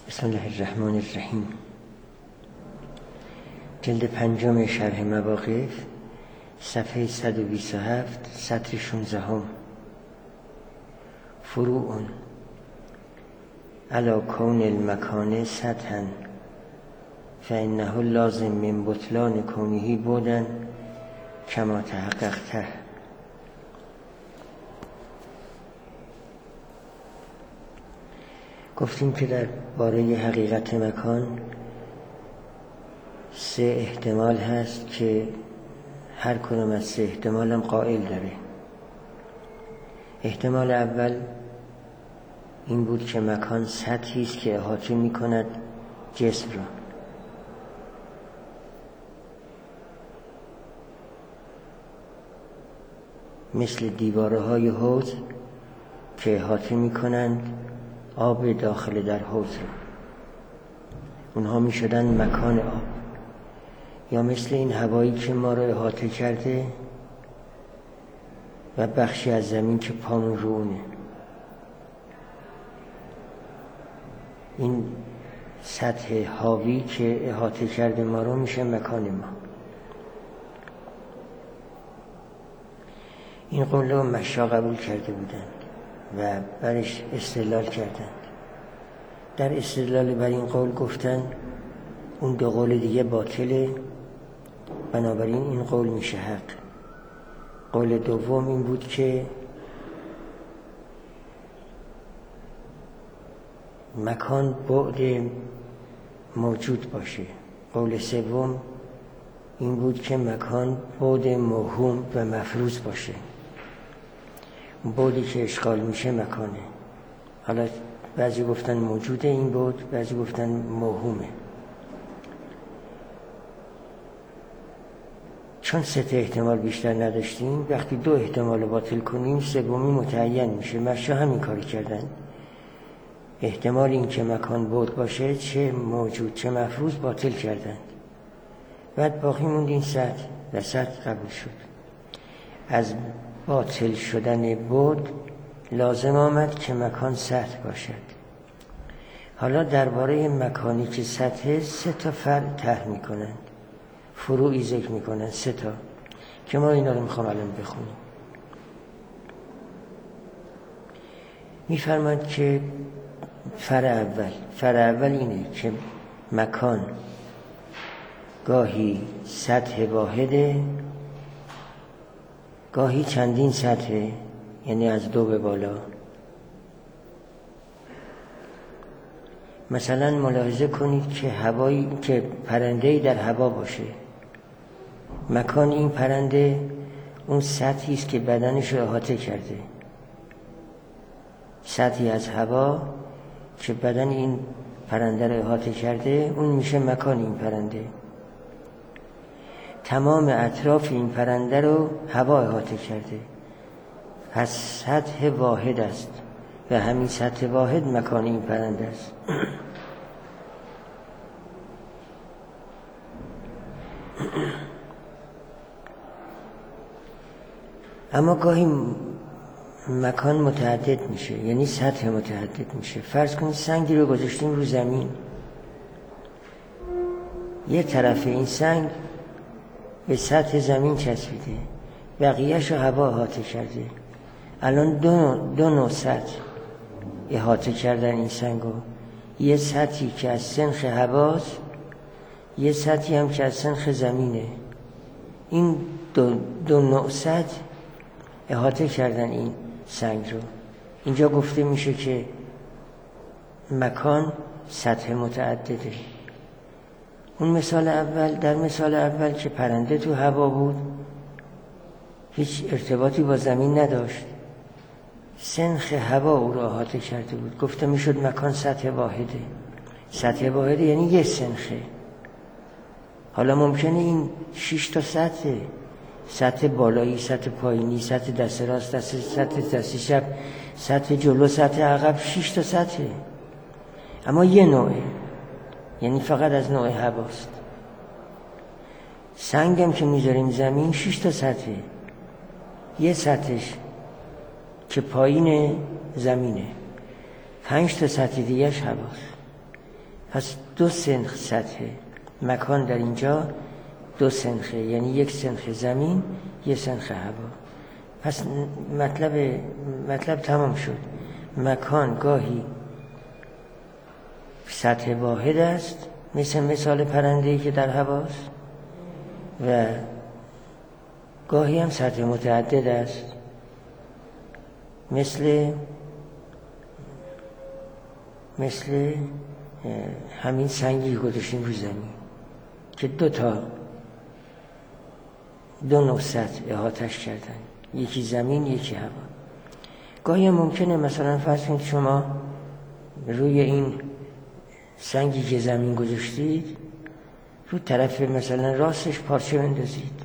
بسم الله الرحمن الرحیم. جلد 5 شرح مواقف، صفحه 127، سطر 16. فروع علی کون المکان سطحا فانه لازم من بطلان کونه بودن کما تحققته. گفتیم که در باره حقیقت مکان 3 احتمال هست که هر کدام از 3 احتمال هم قائل داره. احتمال اول این بود که مکان سطحی است که احاطه می کند جسم را. مثل دیوارهای حوض که احاطه می کنند آب داخل در حوض را، اونها می شدن مکان آب. یا مثل این هوایی که ما را احاطه کرده و بخشی از زمین که پامون رو اونه، این سطح حاوی که احاطه کرده ما رو میشه مکان ما. این قول رو مشا قبول کرده بودند و برش استدلال کردند. در استدلال بر این قول گفتن اون 2 قول دیگه باطله، بنابراین این قول میشه حق. قول دوم این بود که مکان بعد موجود باشه. قول سوم این بود که مکان بعد موهوم و مفروض باشه. بعدی که اشغال میشه مکانه. حالا بعضی گفتن موجوده این بعد، بعضی گفتن موهومه. چون 3 احتمال بیشتر نداشتیم، وقتی 2 احتمال باطل کنیم 3 متعین میشه. مشا همین کاری کردن. احتمال این که مکان بعد باشه چه موجود چه مفروض باطل کردند. بعد باقی موند این سطح و سطح قبول شد. از باطل شدن بعد لازم آمد که مکان سطح باشد. حالا درباره مکانی که سطح 3 فرع طرح میکنند، فروعی ذکر میکنند 3 که ما اینا رو میخوام الان بخونیم. میفرماند که فرع اول اینه که مکان گاهی سطح واحده، گاهی چندین سطحه، یعنی از 2 به بالا. مثلا ملاحظه کنید که هوایی که پرنده‌ای در هوا باشه، مکان این پرنده اون سطحی است که بدنش رو احاطه کرده، سطحی از هوا که بدن این پرنده رو احاطه کرده، اون میشه مکان این پرنده. تمام اطراف این پرنده رو هوا احاطه کرده، پس سطح واحد است و همین سطح واحد مکان این پرنده است. اما گاهی مکان متعدد میشه، یعنی سطح متعدد میشه. فرض کنید سنگی رو گذاشتیم رو زمین، یه طرف این سنگ به سطح زمین چسبیده، بقیه‌شو هوا احاطه کرده. الان دو نوع سطح احاطه کردن این سنگو، یه سطحی که از سنخ هواست، یه سطحی هم که از سنخ زمینه. این دو نوع سطح احاطه کردن این سنگ رو. اینجا گفته میشه که مکان سطح متعدده. اون در مثال اول که پرنده تو هوا بود، هیچ ارتباطی با زمین نداشت، سنخ هوا او رو احاطه کرده بود، گفته میشد مکان سطح واحده. سطح واحده یعنی یه سنخه. حالا ممکنه این 6 تا سطح بالایی، سطح پایینی، سطح دست راست، سطح دست چپ، سطح جلو، سطح عقب، 6 تا سطحه، اما یه نوعه، یعنی فقط از نوع هواست. سنگم که میذاریم زمین 6 تا سطحه، یه سطحش که پایین زمینه، 5 تا سطح دیگهش هواست. پس 2 سنخ سطحه. مکان در اینجا 2 سنخه، یعنی 1 سنخ زمین، 1 سنخ هوا. پس مطلب تمام شد. مکان گاهی سطح واحد است، مثال پرنده‌ای که در هواست، و گاهی هم سطح متعدد است، مثل همین سنگی گذاشتیم رو زمین که 2 نوع سطح احاطش کردن، یکی زمین یکی هوا. گاهی هم ممکنه مثلا فرض کنید شما روی این سنگی که زمین گذاشتید رو طرف مثلا راستش پارچه بندازید،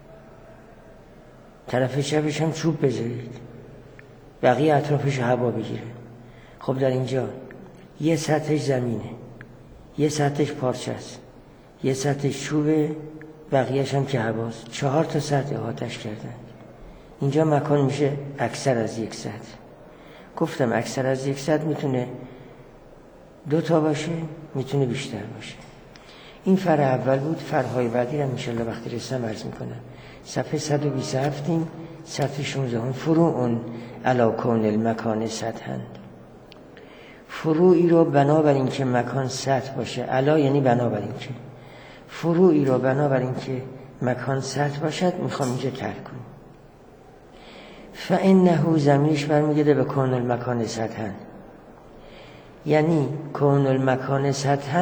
طرف چپش هم چوب بذارید، بقیه اطرافش هوا بگیره. خب در اینجا یه سطحش زمینه، یه سطحش پارچه است، یه سطحش چوبه، بقیهش هم که هواست. 4 تا سطح احاطش کردن. اینجا مکان میشه اکثر از 1 سطح. گفتم اکثر از 1 سطح میتونه 2 تا باشه، میتونه بیشتر باشه. این فرع اول بود. فرعهای بعدی رو انشالله وقتی رسم عرض میکنم. صفحه 127 صفحه 16 فروع علی کون المکان سطحا. فروعی رو بنابر این که مکان سطح باشه، علا یعنی بنابر این که، فروعی رو بنابر این که مکان سطح باشد میخوام اینجا ترک کنم. فانه زمینش برمیگرده به کون المکان سطحا، یعنی کون المکان سطحا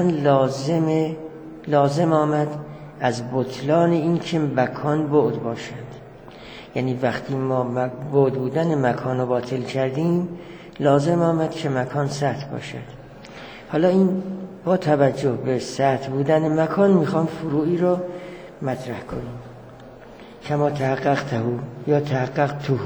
لازم آمد از بطلان این که مکان بعد باشد. یعنی وقتی ما بعد بودن مکان رو باطل کردیم لازم آمد که مکان سطح باشد. حالا این با توجه به سطح بودن مکان میخوام فروعی رو مطرح کنیم. کما تحققته یا تحققته،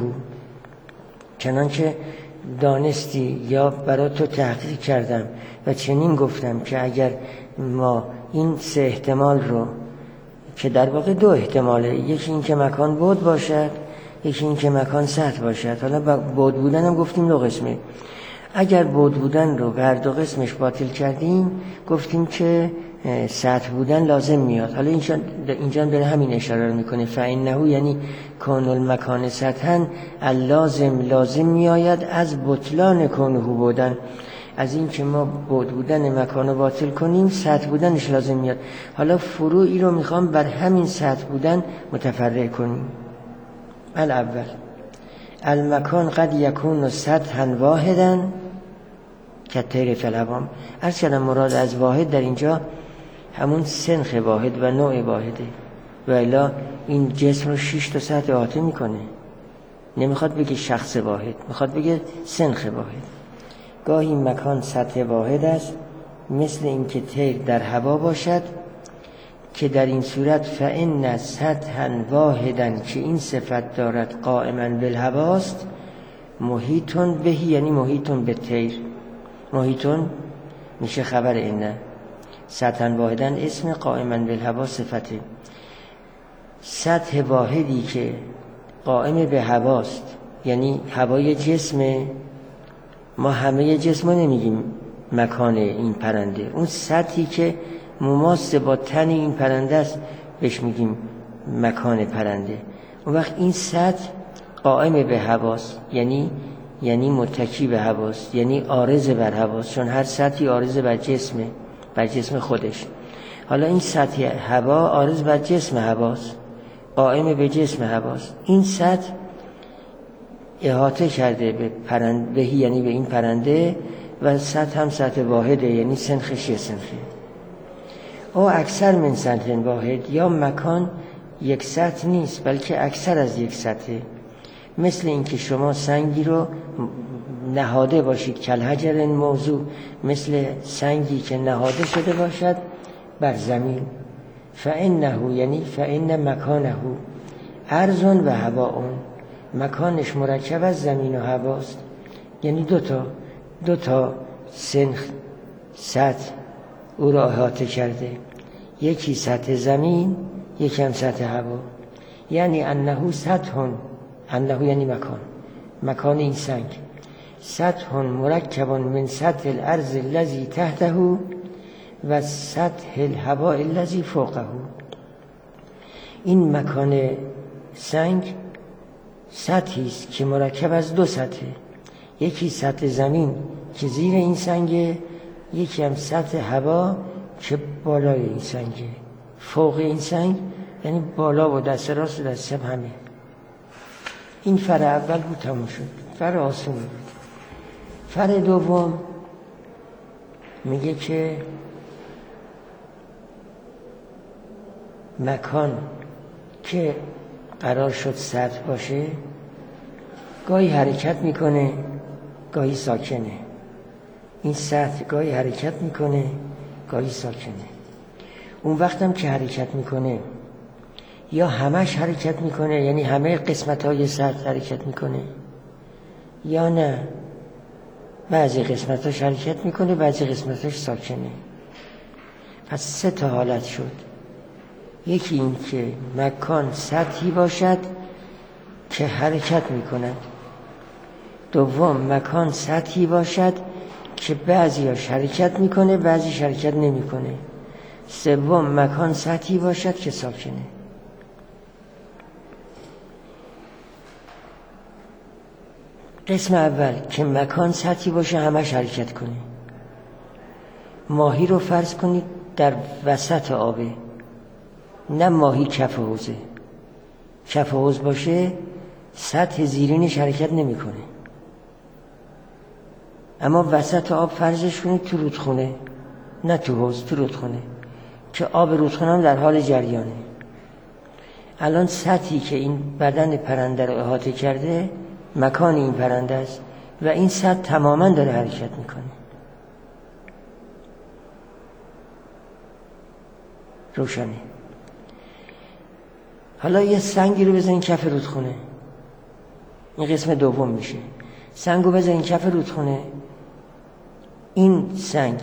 چنانچه دانستی یا برای تو تحقیق کردم و چنین گفتم که اگر ما این 3 احتمال رو که در واقع 2 احتماله، یکی این که مکان بعد باشد، یکی این که مکان سطح باشد. حالا بعد بودن هم گفتیم 2 قسمه. اگر بعد بودن رو به هر 2 قسمش باطل کردیم گفتیم که سطح بودن لازم میاد. حالا اینجا داره همین اشاره رو میکنه. فانه یعنی کون المکان سطحا، لازم میآید از بطلان کونه بودن، از این که ما بعد بودن مکان رو باطل کنیم سطح بودنش لازم میاد. حالا فروعی رو میخوام بر همین سطح بودن متفرع کنیم. الاول المکان قد یکون سطحا واحدا کالطیر فی الهوام. عرض کردم مراد از واحد در اینجا همون سنخ واحد و نوع واحده، و الا این جسم رو 6 تا سطح احاطه میکنه. نمیخواد بگه شخص واحد، میخواد بگه سنخ واحد. گاهی مکان سطح واحد است، مثل اینکه طیر در هوا باشد که در این صورت فإن سطحا واحدا که این صفت دارد قائما بالهواست، محیطون بهی یعنی محیطون به طیر. محیطون میشه خبر اینه، سطحا واحدا اسم، قائما بالهوا صفته. سطح واحدی که قائم به هواست یعنی هوای جسم، ما همه جسم رو نمیگیم مکان این پرنده، اون سطحی که مماس با تن این پرنده است بهش میگیم مکان پرنده. اون وقت این سطح قائم به هواست، یعنی متکی به هواست، یعنی عارض بر هواست، چون هر سطحی عارض بر جسمه، بر جسم خودش. حالا این سطح هوا عارض بر جسم هواست، قائم به جسم هواست. این سطح احاطه کرده به پرنده یعنی به این پرنده، و سطح هم سطح واحده یعنی سنخش سنخه. او اکثر من سطح واحد، یا مکان 1 سطح نیست بلکه اکثر از 1 سطح. مثل اینکه شما سنگی رو نهاده باشید کالحجر موضوع، مثل سنگی که نهاده شده باشد بر زمین. فانه یعنی فان مکانه ارض و هواء، مکانش مرکب از زمین و هواست، یعنی 2 تا سنخ سطح او را احاطه کرده، یکی سطح زمین یکی هم سطح هوا. یعنی انه سطح، انه یعنی مکان این سنگ، سطح مرکب من سطح الارض الذی تحته و سطح الهواء الذی فوقه. این مکان سنگ سطحی است که مرکب از دو سطحه، یکی سطح زمین که زیر این سنگه، یکی هم سطح هوا که بالای این سنگه. فوق این سنگ یعنی بالا و دست راست و دست چپ همه. این فرع اول بود، تموم شد. فرع آسونی بود. فرع دوم میگه که مکان که قرار شد سطح باشه گاهی حرکت میکنه گاهی ساکنه. این سطح گاهی حرکت میکنه گاهی ساکنه. اون وقتم که حرکت میکنه یا همش حرکت میکنه، یعنی همه قسمت‌های سطح حرکت میکنه، یا نه بعضی قسمتاش حرکت میکنه بعضی قسمتاش ساکنه. پس 3 تا حالت شد. یکی این که مکان سطحی باشد که حرکت میکند. دوم مکان سطحی باشد که بعضیاش حرکت میکنه بعضیش حرکت نمیکنه. سوم مکان سطحی باشد که ساکنه. قسم اول که مکان سطحی باشه همش حرکت کنه. ماهی رو فرض کنید در وسط آبه، نه ماهی کف حوضه. کف حوض باشه سطح زیرینش حرکت نمیکنه، اما وسط آب فرضش کنید تو رودخونه، نه تو حوض، تو رودخونه که آب رودخونه هم در حال جریانه. الان سطحی که این بدن پرنده رو احاطه کرده مکان این پرنده است و این سطح تماما داره حرکت میکنه. روشنه. حالا یه سنگی رو بزنین کف رودخونه، این قسم دوم میشه. سنگو بزنین کف رودخونه، این سنگ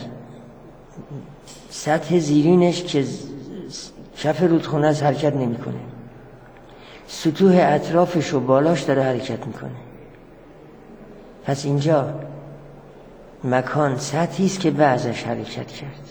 سطح زیرینش که کف رودخونه از حرکت نمیکنه، سطوح اطرافش و بالاش داره حرکت میکنه. پس اینجا مکان سطحی است که بعضش حرکت کرد.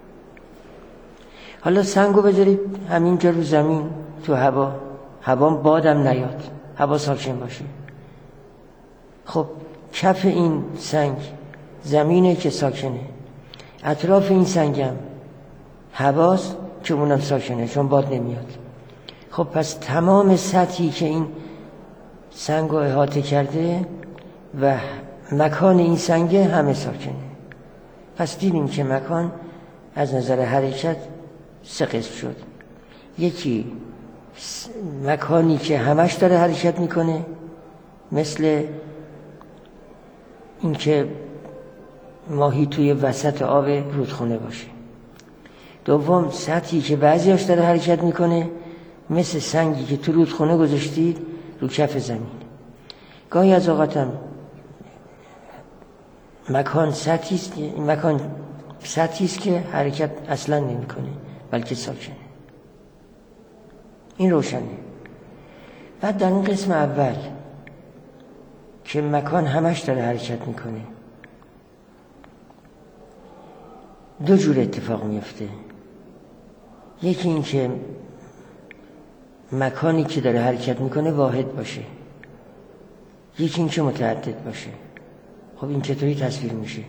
حالا سنگو بذارید همینجا رو زمین، تو هوا بادم نیاد، هوا ساکن باشه. خب کف این سنگ زمینه که ساکنه، اطراف این سنگم هواست که اونم ساکنه چون باد نمیاد. خب پس تمام سطحی که این سنگ رو احاطه کرده و مکان این سنگه همه ساکنه. پس دیدیم که مکان از نظر حرکت 3 قسم شد. یکی مکانی که همش داره حرکت میکنه، مثل اینکه ماهی توی وسط آب رودخونه باشه. دوم سطحی که بعضیاش داره حرکت میکنه، مثل سنگی که تو رودخونه گذاشتید رو کف زمین. گاهی از اوقاتم مکان سطحی است که حرکت اصلا نمیکنه بلکه ساکنه. این روشنه. بعد در این قسم اول که مکان همش داره حرکت میکنه 2 جور اتفاق میفته. یکی این که مکانی که داره حرکت میکنه واحد باشه، یکی این که متعدد باشه. خب این چطوری تصویر میشه؟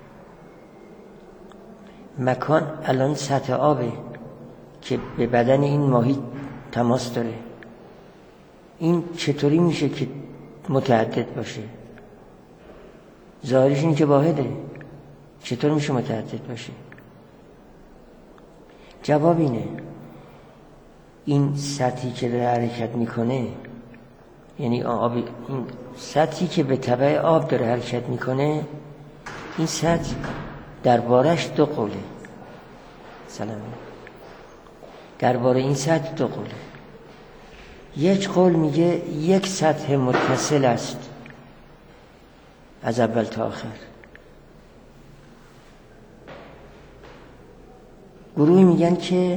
مکان الان سطح آبه که به بدن این ماهی تماس داره. این چطوری میشه که متعدد باشه؟ ظاهرش اینه که واحده، چطور میشه متعدد باشه؟ جواب اینه، این سطحی که داره حرکت میکنه، یعنی آب، این سطحی که به تبع آب داره حرکت میکنه، این سطح دربارش 2 قوله. سلام. درباره این سطح 2 قوله. یک قول میگه یک سطح متصل است از اول تا آخر. گروهی میگن که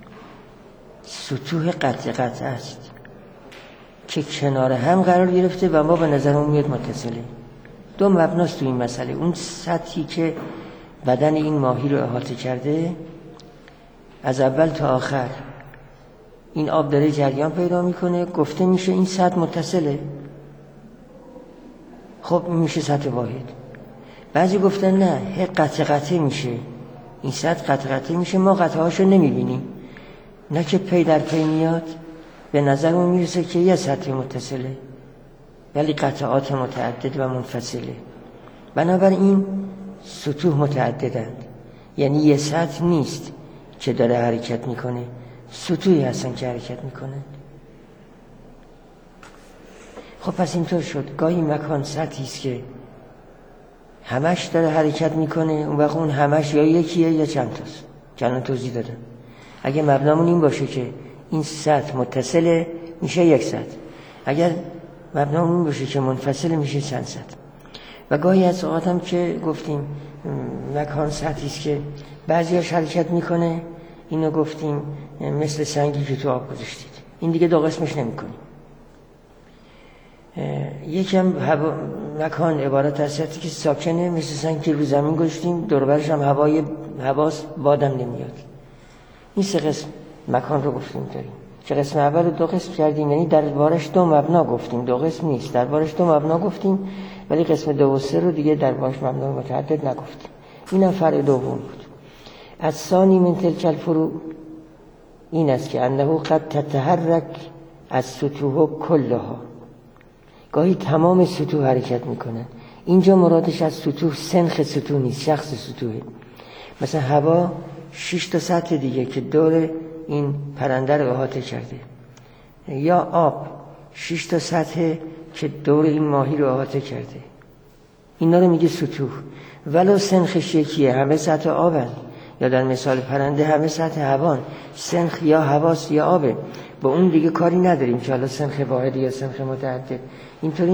سطوح قطع است که کنار هم قرار گرفته و ما به نظرمون میاد متصله. 2 مبناست تو این مسئله. اون سطحی که بدن این ماهی رو احاطه کرده، از اول تا آخر این آب داره جریان پیدا میکنه، گفته میشه این سطح متصله. خب این میشه سطح واحد. بعضی گفتن نه، قطعه میشه، این سطح قطعه میشه، ما قطعه هاشو نمیبینیم، نه که پی در پی میاد، به نظرمون میرسه که یه سطح متصله ولی قطعات متعدد و منفصله. بنابراین سطوح متعددند، یعنی یه سطح نیست که داره حرکت میکنه، سطوحی هستن که حرکت میکنن. خب پس اینطور شد گاهی مکان سطحی است که همش داره حرکت میکنه، اون وقت اون همش یا یکیه یا چند تاست که الان توضیح دادم. اگه مبنامون این باشه که این سطح متصله میشه یک سطح، اگر مبنامون این باشه که منفصله میشه چند سطح. و گاهی از اوقات هم که گفتیم مکان سطحی است که بعضیاش حرکت میکنه، اینو گفتیم مثل سنگی که تو آب گذاشتید، این دیگه دو قسمش نمیکنیم. یکم مکان عبارت از سطحی که ساکنه، مثل سنگی که رو زمین گذاشتیم، دور و برش هم هواست، بادم نمیاد. این سه قسم مکان رو گفتیم داریم. که قسم اول رو دو قسم کردیم، یعنی دربارش دو مبنا گفتیم، دو قسم نیست، دربارش دو مبنا گفتیم، ولی قسم دو و سه رو دیگه دربارش مبنا متعدد نگفتیم. اینم فرع دوم بود. از ثانی من تلک الفروع این است که انه قد تتحرک از سطوح کلها، گاهی تمام سطوح حرکت میکنن. اینجا مرادش از سطوح سنخ سطوح نیست، شخص سطوحه. مثلا هوا 6 تا سطح دیگه که دور این پرنده رو احاطه کرده، یا آب 6 تا سطح که دور این ماهی رو احاطه کرده، اینا رو میگه سطوح. ولو سنخش یکیه، همه سطح آبن، یا در مثال پرنده همه سطح هوان، سنخ یا هواست یا آبه، با اون دیگه کاری نداریم که حالا سنخ واحد یا سنخ متعدد. اینطوری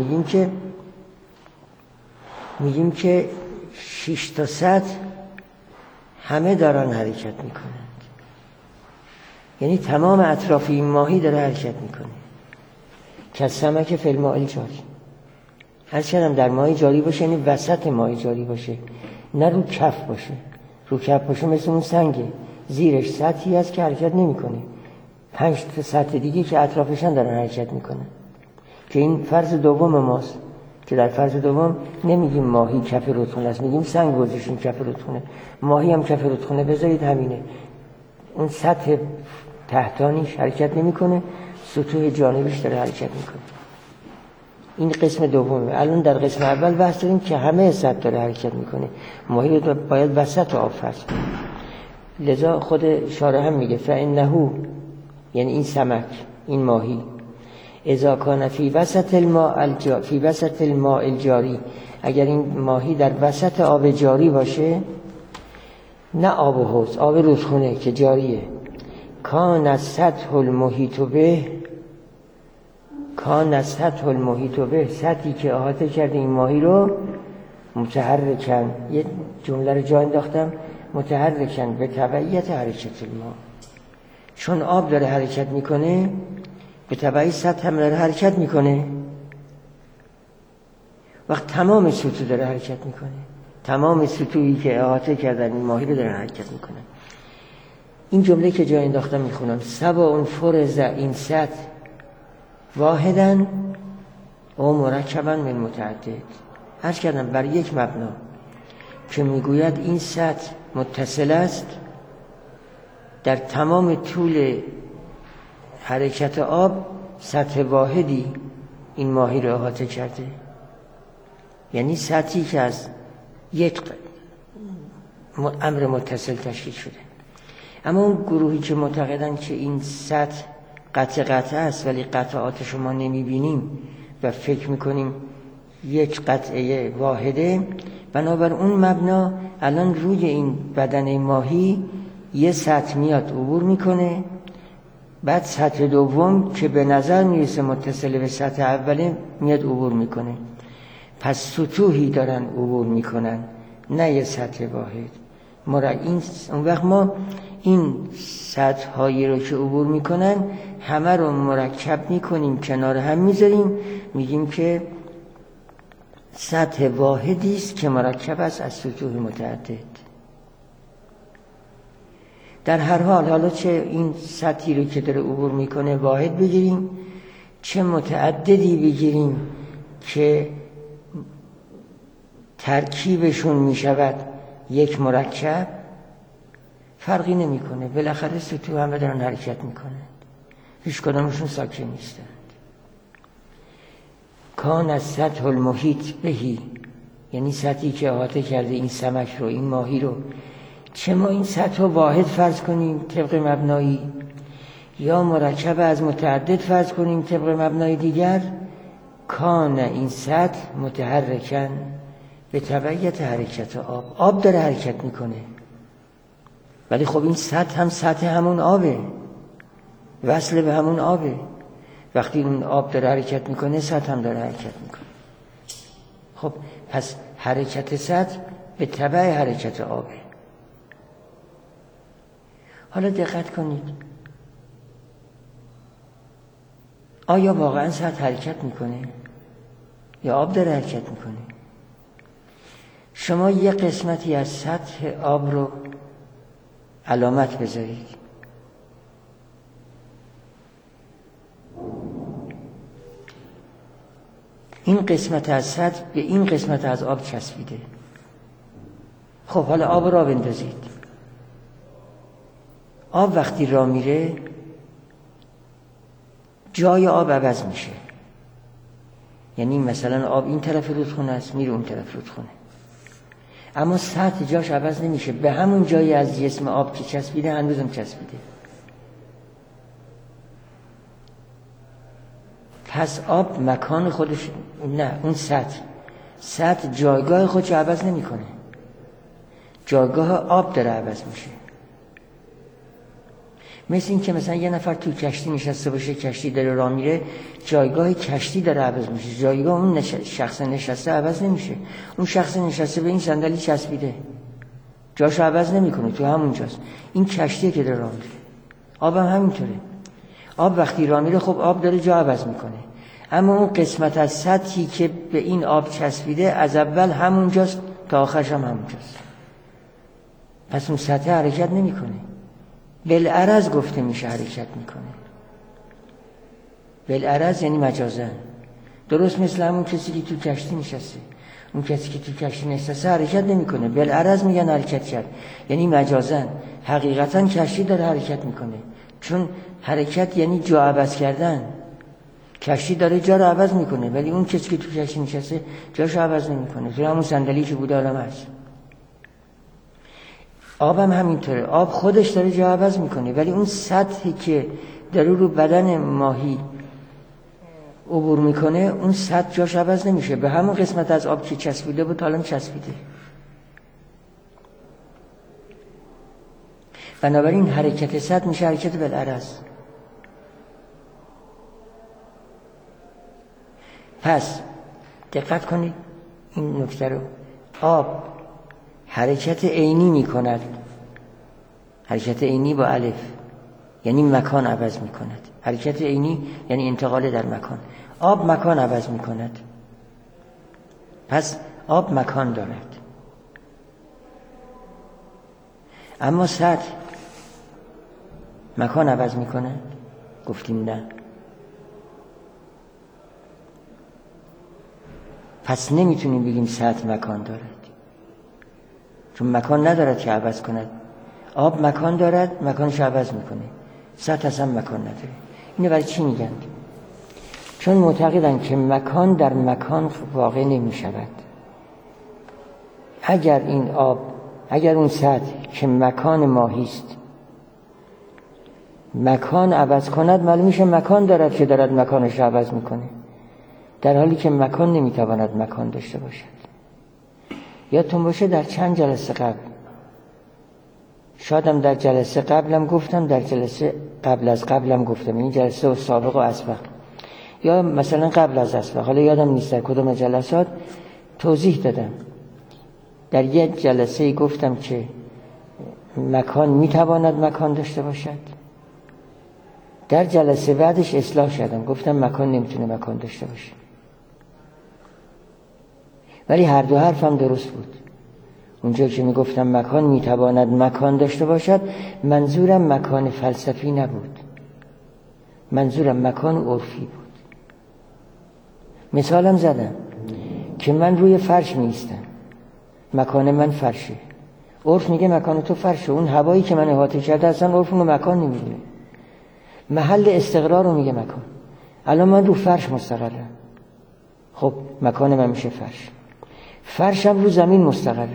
میگیم که 6 تا سطح همه دارن حرکت میکنند، یعنی تمام اطراف این ماهی داره حرکت میکنه. که سمک فی الماء الجاری، هر چقدر در ماهی جاری باشه یعنی وسط ماهی جاری باشه، نه رو کف باشه. رو کف باشه مثل اون سنگه، زیرش سطحی هست که حرکت نمیکنه، 5 تا سطح دیگه که اطرافشان دارن حرکت میکنن. که این فرض دوم ماست، که در فرض دوم نمیگیم ماهی کف رودخونه است، میگیم سنگ گذاشتیم کف رودخونه، ماهی هم کف رودخونه بذارید همینه. اون سطح تحتانیش حرکت نمیکنه، سطوح جانبیش داره حرکت میکنه. این قسم دومه. الان در قسم اول بحث داریم که همه سطح داره حرکت میکنه، ماهی رو باید وسط آب فرض کنیم. لذا خود شارح هم میگه فانه، یعنی این سمک، این ماهی، اذا کان فی وسط الماء الجاری، اگر این ماهی در وسط آب جاری باشه، نه آب حوض، آب رودخونه که جاریه، کان سطح المحیط به، سطحی که احاطه کرده این ماهی رو، متحرکن، یه جمله رو جا انداختم، متحرکن به تبعیت حرکت الماء، چون آب داره حرکت میکنه به تبعی سطح هم داره حرکت میکنه. وقت تمام سطوح داره حرکت میکنه، تمام سطوحی که احاطه کردن این ماهی رو داره حرکت میکنه. این جمله که جا انداختم میخونم، سواء فرض این سطح واحدن و مرکبا من متعدد. عرض کردم بر یک مبنا که میگوید این سطح متصل است، در تمام طول حرکت آب سطح واحدی این ماهی رو احاطه کرده، یعنی سطحی که از یک امر متصل تشکیل شده. اما اون گروهی که معتقدن که این سطح قطعه است ولی قطعاتش ما نمیبینیم و فکر میکنیم یک قطعه واحده، بنابر اون مبنا الان روی این بدن ماهی یه سطح میاد عبور میکنه، بعد سطح دوم که به نظر میرسه متصل به سطح اوله میاد عبور میکنه. پس سطوحی دارن عبور میکنن، نه یه سطح واحد. اون وقت ما این سطح هایی رو که عبور میکنن همه رو مرکب میکنیم، کنار هم میذاریم، میگیم که سطح واحدی است که مرکب است از سطوح متعدد. در هر حال، حالا چه این سطحی رو که داره عبور میکنه واحد بگیریم، چه متعددی بگیریم که ترکیبشون میشود یک مرکب، فرقی نمیکنه. بالاخره سطوح همه دارن حرکت میکنند، هیچ کدامشون ساکن نیستند. کان از سطح المحیط بهی، یعنی سطحی که احاطه کرده این سمک رو، این ماهی رو، چه ما این سطح رو واحد فرض کنیم طبق مبنایی، یا مرکب از متعدد فرض کنیم طبق مبنای دیگر، کان این سطح متحرکن به تبعیت حرکت آب. آب داره حرکت میکنه، ولی خب این سطح هم سطح همون آبه، وصل به همون آبه. وقتی اون آب داره حرکت میکنه، سطح هم داره حرکت میکنه. خب پس حرکت سطح به تبع حرکت آبه. حالا دقت کنید، آیا واقعا سطح حرکت میکنه یا آب داره حرکت میکنه؟ شما یه قسمتی از سطح آب رو علامت بذارید. این قسمت از سطح به این قسمت از آب چسبیده. خب حالا آب را بندازید. آب وقتی راه میره، جای آب عوض میشه. یعنی مثلا آب این طرف رودخونه است، میره اون طرف رودخونه، اما سطح جاش عوض نمیشه. به همون جایی از جسم آب که چسبیده هنوزم چسبیده. پس آب مکان خودش، نه، اون سطح جایگاه خودش عوض نمیکنه، جایگاه آب داره عوض میشه. مثل این که مثلا یه نفر تو کشتی نشسته باشه، کشتی داره راه میره، جایگاه کشتی داره عوض میشه، جایگاه اون شخص نشسته عوض نمیشه. اون شخص نشسته به این صندلی چسبیده، جاشو عوض نمیکنه، تو همون جاست. این کشتیه که داره راه میره. آب هم همینطوره. آب وقتی راه میره، خب آب داره جا عوض میکنه، اما اون قسمت از سطحی که به این آب چسبیده از اول همونجاست تا آخرش هم همونجاست. پس اون سطح حرکت نمیکنه. بالعرض گفته میشه حرکت میکنه. بالعرض یعنی مجازن. درست مثل همون کسی که تو کشتی نشسته. اون کسی که تو کشتی نشسته حرکت نمیکنه، بالعرض میگن حرکت کرد، یعنی مجازن. حقیقتا کشتی داره حرکت میکنه، چون حرکت یعنی جا عوض کردن. کشتی داره جا رو عوض میکنه، ولی اون کسی که تو کشتی نشسته جاشو عوض نمیکنه، تو همون صندلی که بوده الان هست. آب هم همینطوره. آب خودش داره جا عوض میکنه، ولی اون سطحی که در رو بدن ماهی عبور میکنه، اون سطح جاش عوض نمیشه، به همون قسمت از آب که چسبیده بود الان چسبیده. بنابراین حرکت سطح میشه حرکت بالعرض. پس دقت کنید این نکته رو. آب حرکت عینی میکند. حرکت عینی با الف یعنی مکان عوض میکند. حرکت عینی یعنی انتقال در مکان. آب مکان عوض میکند. پس آب مکان دارد. اما سطح مکان عوض میکند؟ گفتیم نه. پس نمیتونیم بگیم سطح مکان دارد، چون مکان ندارد که عوض کند. آب مکان دارد، مکانش عوض میکنه. سطح اصلا مکان نداره. اینو برای چی میگن؟ چون معتقدن که مکان در مکان واقع نمیشود. اگر این آب، اگر اون سطح که مکان ماهی است مکان عوض کند، معلوم میشه مکان دارد که دارد مکانش عوض میکنه، در حالی که مکان نمیتواند مکان داشته باشد. یادتون باشه در چند جلسه قبل، شایدم در جلسه قبلم گفتم، در جلسه قبل از قبلم گفتم، این جلسه سابق و اسبق، یا مثلا قبل از اسبق، حالا یادم نیست در کدوم جلسات توضیح دادم. در یک جلسه گفتم که مکان میتواند مکان داشته باشد، در جلسه بعدش اصلاح شدم، گفتم مکان نمیتونه مکان داشته باشه. ولی هر دو حرفم درست بود. اونجا که میگفتم مکان میتواند مکان داشته باشد، منظورم مکان فلسفی نبود، منظورم مکان عرفی بود. مثالم زدم که من روی فرش میستم، مکان من فرشه. عرف میگه مکان تو فرشه. اون هوایی که من احاطه کرده اصلا عرف اونو مکان نمیدونه، محل استقرار رو میگه مکان. الان من رو فرش مستقرم، خب مکان من میشه فرش. فرشم رو زمین مستقره،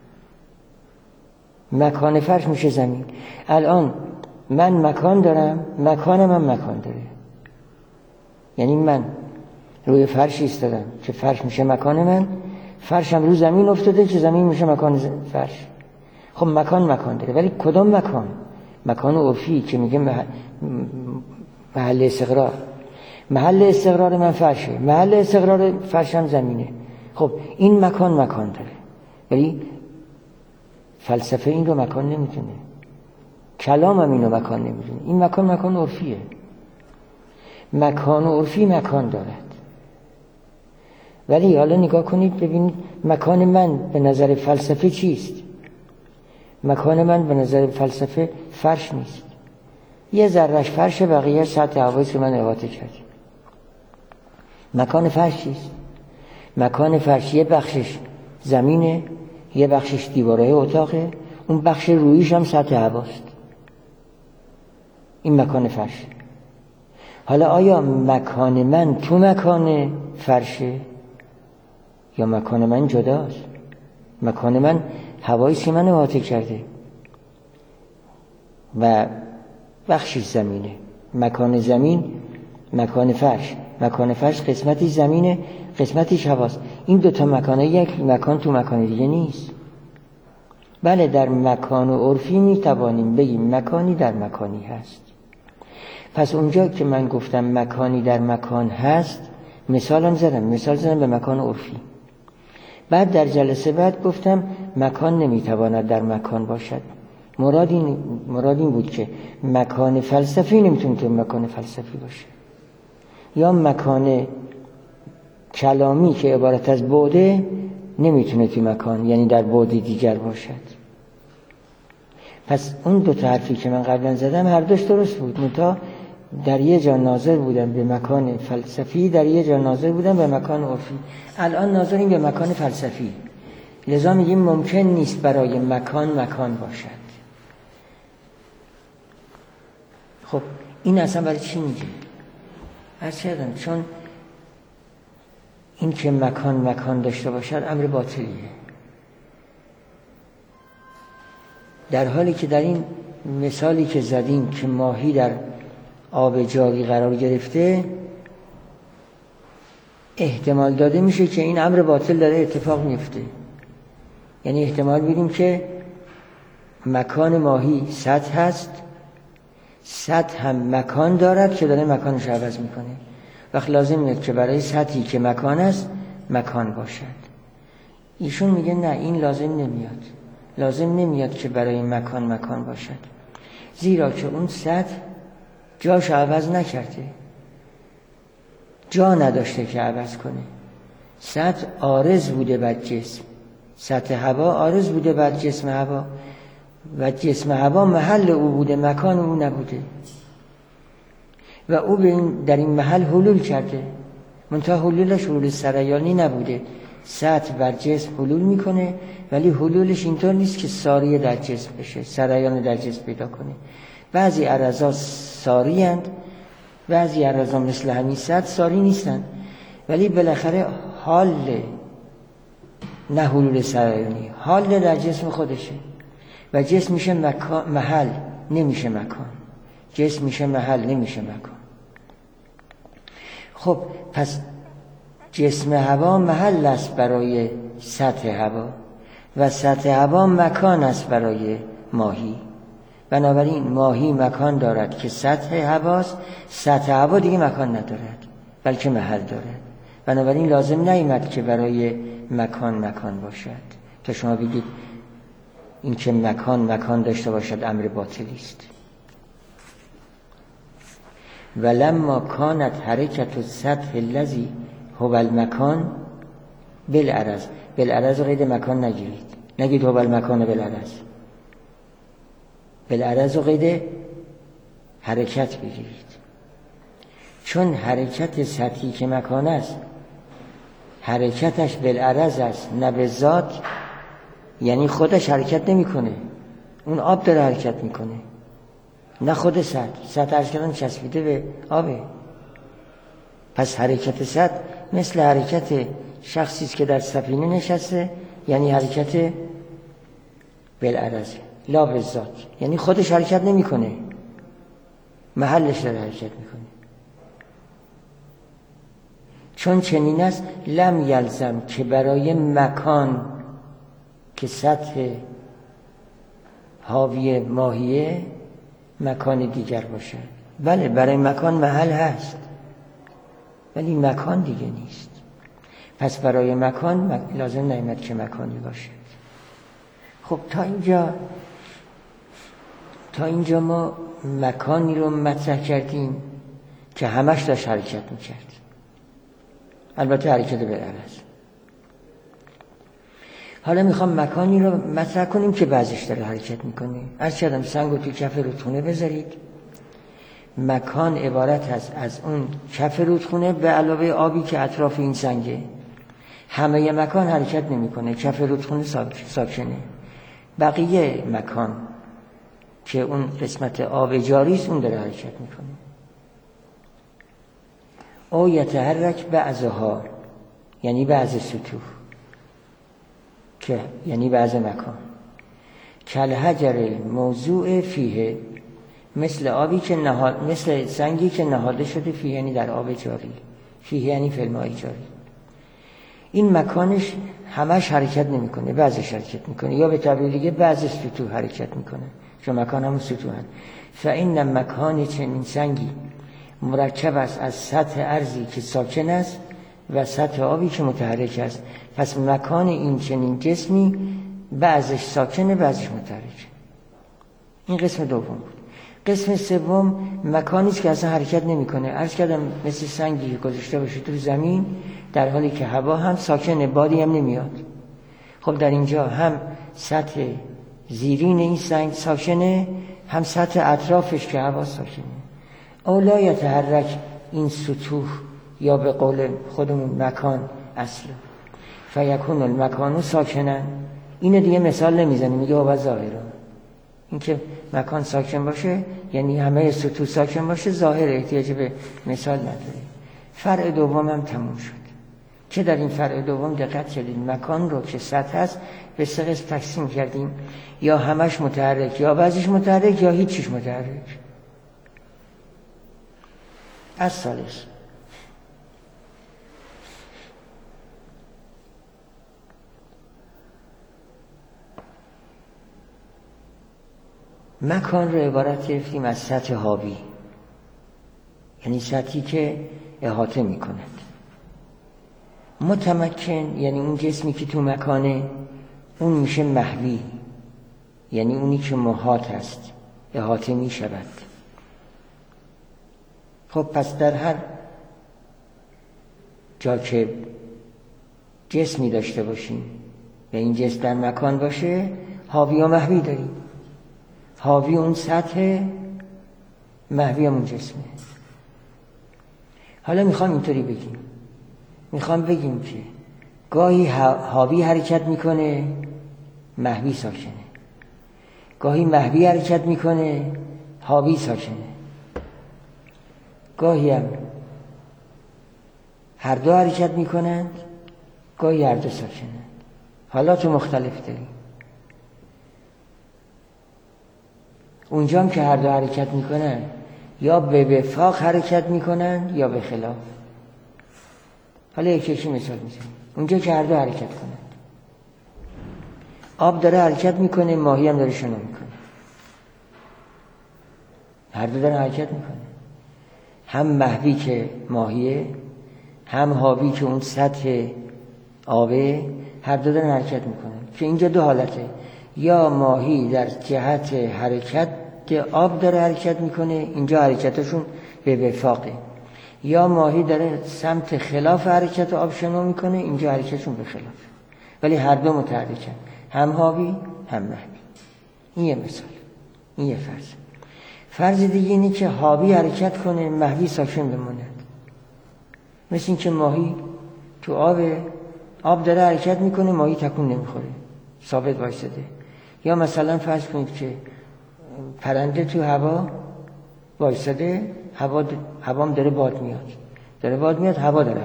مکان فرش میشه زمین. الان من مکان دارم، مکان من مکان داره. یعنی من روی فرش ایستادم که فرش میشه مکان من، فرشم رو زمین افتاده که زمین میشه مکان فرش. خب مکان مکان داره، ولی کدام مکان؟ مکان عرفی که میگه محل استقرار. محل استقرار من فرشه، محل استقرار فرشم زمینه. خب این مکان مکان داره، ولی فلسفه این رو مکان نمیتونه، کلام هم این رو مکان نمیتونه. این مکان مکان عرفیه. مکان عرفی مکان دارد. ولی حالا نگاه کنید ببینید مکان من به نظر فلسفه چیست؟ مکان من به نظر فلسفه فرش نیست، یه ذرهش فرش، بقیه سطح هوایی که من احاطه کردم. مکان فرش چیست؟ مکان فرش یه بخشش زمینه، یه بخشش دیواره اتاقه، اون بخش رویش هم سطح هواست. این مکان فرش. حالا آیا مکان من تو مکان فرشه یا مکان من جداست؟ مکان من هوایی که من احاطه کرده و بخشی زمینه. مکان زمین مکان فرش، مکان فرش قسمتی زمینه، قسمتیش هواست. این دوتا مکانه یک مکان تو مکان دیگه نیست. بله در مکان و عرفی میتوانیم بگیم مکانی در مکانی هست. پس اونجا که من گفتم مکانی در مکان هست، مثال زدم به مکان عرفی. بعد در جلسه بعد گفتم مکان نمیتواند در مکان باشد. مراد این بود که مکان فلسفی نمیتونه تو مکان فلسفی باشه، یا مکان کلامی که عبارت از بعده نمیتونه تو مکان، یعنی در بعد دیگر باشد. پس اون دو تا حرفی که من قبلا زدم هر دوش درست بود، منتها در یه جا ناظر بودن به مکان فلسفی، در یه جا ناظر بودن به مکان عرفی. الان ناظریم به مکان فلسفی، لذا میگیم ممکن نیست برای مکان مکان باشد. خب این اصلا برای چی میگه؟ عرض کردم چون این که مکان داشته باشد امر باطلیه، در حالی که در این مثالی که زدیم که ماهی در آب جاری قرار گرفته، احتمال داده میشه که این امر باطل داره اتفاق میفته. یعنی احتمال میدیم که مکان ماهی سطح هست، سطح هم مکان دارد که داره مکانش عوض میکنه. وقت لازم نیست که برای سطحی که مکان است مکان باشد. ایشون میگه نه، این لازم نمیاد که برای مکان باشد، زیرا که اون سطح جاش عوض نکرده، جا نداشته که عوض کنه. سطح عارض بوده بر جسم، سطح هوا عارض بوده بر جسم هوا و جسم هوا محل او بوده، مکان او نبوده و او در این محل حلول کرده. منتها حلولش حلول سریانی نبوده. سطح بر جسم حلول میکنه، ولی حلولش اینطور نیست که ساری در جسم بشه، سریان در جسم پیدا کنه. بعضی اعضا ساری اند، بعضی اعضا مثل همین سطح ساری نیستند، ولی بالاخره حال نه حلول سریانی، حال در جسم خودشه و جسم میشه محل نمیشه مکان، جسم میشه محل نمیشه مکان. خب پس جسم هوا محل است برای سطح هوا و سطح هوا مکان است برای ماهی. بنابراین ماهی مکان دارد که سطح هواست، سطح هوا دیگه مکان ندارد بلکه محل دارد. بنابراین لازم نیامد که برای مکان باشد تا شما بگید این که مکان داشته باشد امر باطلی است. ولما کانت حرکت السطح الذی هو المکان بالعرض. بالعرض قید مکان نگیرید، نگید هو المکان بالعرض. بالعرض قید حرکت بگیرید، چون حرکت سطحی که مکان است حرکتش بالعرض است نه به ذات، یعنی خودش حرکت نمیکنه، اون آب داره حرکت میکنه، نه خود سطح عرض کردن چسبیده به آبه. پس حرکت سطح مثل حرکت شخصی است که در سفینه نشسته، یعنی حرکت بالعرض لا به ذات، یعنی خودش حرکت نمیکنه، محلش داره حرکت میکنه. چون چنین است لم یلزم که برای مکان که سطح حاوی ماهیه مکان دیگر باشه. بله برای مکان محل هست ولی مکان دیگه نیست، پس برای مکان لازم نیامد که مکانی باشه. خب تا اینجا ما مکانی رو مطرح کردیم که همش داشت حرکت میکرد، البته حرکت بالعرض. حالا میخوام مکانی رو مطرح کنیم که بعضیش داره حرکت میکنه. عرض کردم سنگ رو توی کف رودخونه بذارید، مکان عبارت هست از اون کف رودخونه به علاوه آبی که اطراف این سنگه. همه مکان حرکت نمیکنه، کف رودخونه ساکنه. بقیه مکان که اون قسمت آب جاری است اون داره حرکت میکنه. او یتحرک بعضها، یعنی بعض سطوح، که یعنی بعض مکان. کالحجر موضوع فیه، مثل آبی که مثل سنگی که نهاده شده فیه، یعنی در آب جاری. فیه یعنی فی الماء جاری. این مکانش همش حرکت نمیکنه، بعضش حرکت میکنه، یا به تعبیر دیگه بعض سطوح حرکت میکنه، چون مکان همون سطوحن. فإن مکان چنین سنگی مرکب است از سطح ارضی که ساکن است و سطح آبی که متحرک است. پس مکان این چنین جسمی بعضش ساکنه بعضش متحرکه. این قسم دوم بود. قسم سوم مکانی است که اصلا حرکت نمیکنه. عرض کردم مثل سنگی که گذاشته باشه تو زمین در حالی که هوا هم ساکنه، بادی هم نمیاد. خب در اینجا هم سطح زیرین این سنگ ساکنه، هم سطح اطرافش که هوا ساکنه. اولا یتحرک این سطوح، یا به قول خودمون مکان اصلا، فیکون المکانو ساکنن. اینو دیگه مثال نمیزنی، میگه و ظاهرا. این که مکان ساکن باشه یعنی همه سطوح ساکن باشه، ظاهر احتیاج به مثال نداره. فرع دوم هم تموم شد که در این فرع دوم دقت کردید مکان رو که سطح هست به سه قسم تقسیم کردیم، یا همش متحرک، یا بعضیش متحرک، یا هیچیش متحرک. از ثالث مکان رو عبارت گرفتیم از سطح حاوی، یعنی سطحی که احاطه می کند. متمکن یعنی اون جسمی که تو مکانه، اون میشه محوی، یعنی اونی که محاط است، احاطه می شود. خب پس در هر جا که جسمی داشته باشیم و این جسم در مکان باشه، حاوی و محوی داریم. حاوی اون سطح، محوی اون جسمه. حالا میخوام اینطوری بگیم، میخوام بگیم که گاهی حاوی حرکت میکنه، محوی ساکنه. گاهی محوی حرکت میکنه، حاوی ساکنه. گاهی هم هر دو حرکت میکنند، گاهی هر دو ساکنند. حالات مختلف داریم. اونجا هم که هر دو حرکت میکنن، یا به وفاق حرکت میکنن یا به خلاف. حالا یکی مثال میزنیم. اونجا که هر دو حرکت کنن، آب داره حرکت میکنه، ماهی هم داره شنا میکنه، هر دو داره حرکت میکنه. هم محوی که ماهیه، هم حاوی که اون سطح آبه، هر دو دارن حرکت میکنن. که اینجا دو حالته، یا ماهی در جهت حرکت که آب داره حرکت میکنه، اینجا حرکتشون به وفاقه، یا ماهی داره سمت خلاف حرکت آب شنا میکنه، اینجا حرکتشون به خلاف، ولی هر دو متحرکن، هم هاوی هم محوی. این یه مثال، این یه فرض دیگه اینه که هاوی حرکت کنه، محوی ساکن بماند. مثل این که ماهی تو آب داره حرکت میکنه، ماهی تکون نمیخوره، ثابت وایساده. یا مثلا فرض کنید که پرنده تو هوا وایساده، هوام داره باد میاد، هوا داره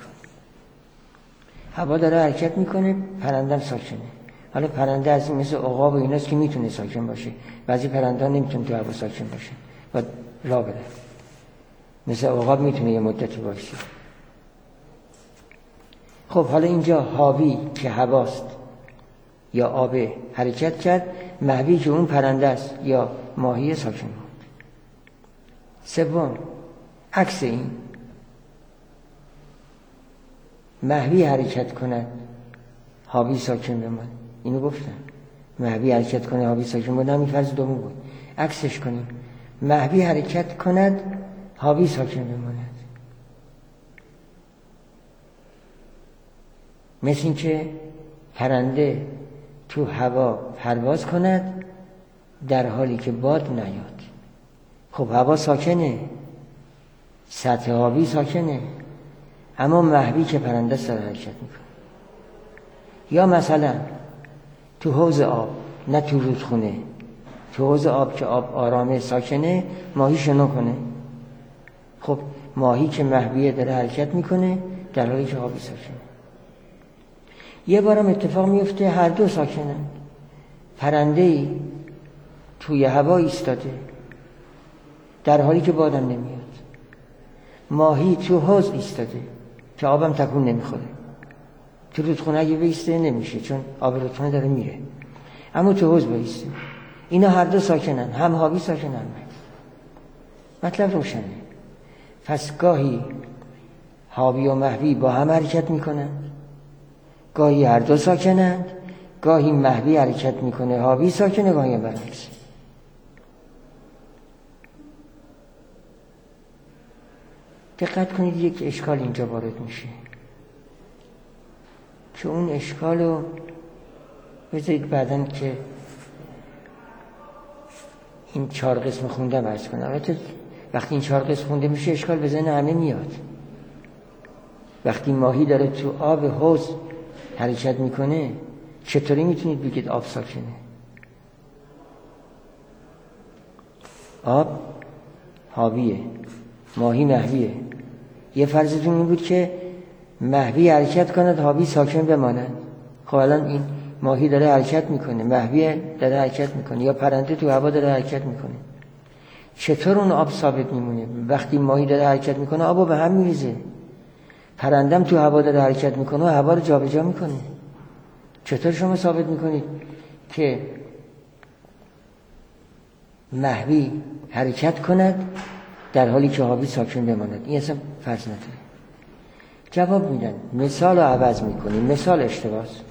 حرکت میکنه، پرنده ساکنه. حالا پرنده از این مثل عقاب و ایناست که میتونه ساکن باشه، بعضی پرنده ها نمیتونه تو هوا ساکن باشه و راه بره. مثل عقاب میتونه یه مدتی باشه. خب حالا اینجا هاوی که هواست یا آب حرکت کرد، محوی که اون پرنده است یا ماهی ساکن بود. سوم، عکس این، محوی حرکت کند هاوی ساکن بماند. اینو گفتم، محوی حرکت کنه هاوی ساکن بود، همین فرض دوم بود. عکسش کنیم، محوی حرکت کند هاوی ساکن بماند. مثل این که پرنده تو هوا پرواز کند در حالی که باد نیاد. خب هوا ساکنه، سطح آبی ساکنه، اما محوی که پرنده سر حرکت میکنه. یا مثلا تو حوض آب، نه تو رودخونه، تو حوض آب که آب آرامه ساکنه، ماهی شنا کنه. خب ماهی که محویه داره حرکت میکنه در حالی که آبی ساکنه. یه بارم اتفاق میفته هر دو ساکنن، پرنده‌ای توی هوا ایستاده در حالی که بادم نمیاد، ماهی تو حوض ایستاده که آبم تکون نمیخوره. تو رودخونه اگه بایسته نمیشه چون آب رودخونه داره میره، اما تو حوض بایسته. اینا هر دو ساکنن، هم هاوی ساکنن. مطلب روشنه. پس گاهی هاوی و محوی با هم حرکت میکنن، گاهی هر دو ساکنند، گاهی محوی حرکت میکنه هاوی ساکنه، گاهی برعکس. دقت کنید یک اشکال اینجا وارد میشه که اون اشکال رو بذارید بعدن که این 4 قسم خوندم عرض کنم. البته وقتی این 4 قسم خونده میشه اشکال به ذهن همه میاد. وقتی ماهی داره تو آب حوض حرکت میکنه، چطوری میتونید بگید آب ساکنه؟ آب هاویه، ماهی محویه. یه فرضتون این بود که محوی حرکت کند هاوی ساکن بماند. خب الان این ماهی داره حرکت میکنه، محوی داره حرکت میکنه، یا پرنده تو هوا داره حرکت میکنه. چطور اون آب ثابت میمونه؟ وقتی ماهی داره حرکت میکنه آبو به هم میریزه، پرندم تو هوا داره حرکت میکنه و هوا رو جابجا میکنه. چطور شما ثابت میکنید که محوی حرکت کند در حالی که هاوی ساکن بماند؟ این اصلا فرض نداره. جواب میدن، مثال رو عوض میکنیم. مثال اشتباهه.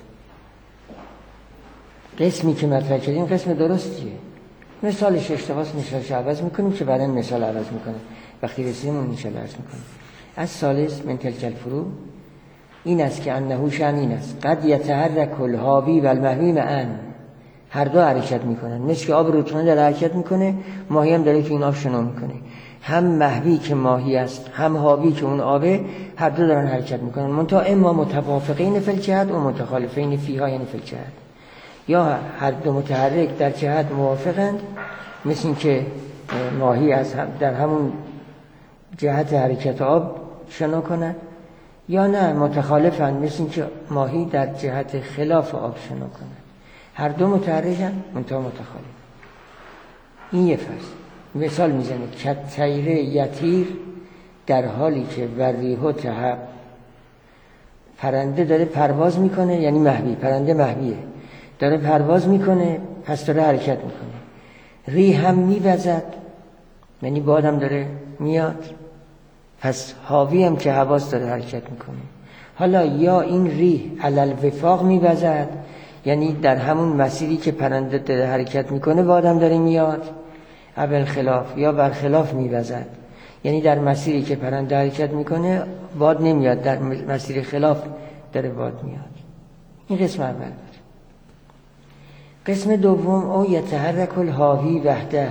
قسمی که مطرح کردیم قسم درستیه، مثالش اشتباهه، مثالش عوض میکنیم که بعدن مثال عوض میکنیم. وقتی رسیدیم اون مثال عوض میکنیم. از ثالث من تلک الفروع این است که انه شأن این است قد یتحرک الهاوی و المحوی معا، هر دو حرکت میکنن. مثل که آب رودخانه داره حرکت میکنه، ماهی هم داره تو این آب شنا میکنه. هم محوی که ماهی است، هم هاوی که اون آبه، هر دو دارن حرکت میکنن. منتها اما متوافقین فی الجهت و متخالفین فیها، یعنی فی الجهت. یا هر دو متحرک در جهت موافقند، مثل این که ماهی از در همون جهت حرکت آب شنا کنند، یا نه متخالفند، مثل این که ماهی در جهت خلاف آب شنا کنند. هر دو متحرکن منتها متخالف. این یه فرض. مثال میزنه کالطیر یطیر، در حالی که وریح تهب، پرنده داره پرواز میکنه، یعنی محوی، پرنده محویه، داره پرواز میکنه، پس داره حرکت میکنه. ریح هم میوزد، یعنی بادم داره میاد، پس هاوی هم که حواس داره حرکت میکنه. حالا یا این ریح علل وفاق میوزد، یعنی در همون مسیری که پرنده داره حرکت میکنه بادم داره میاد، اول خلاف، یا برخلاف میوزد، یعنی در مسیری که پرنده حرکت میکنه باد نمیاد، در مسیر خلاف داره باد میاد. این قسم اول بود. قسم دوم او یتحرک الحاوی وحده،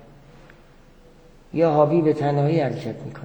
یا حاوی به تنهایی حرکت میکنه.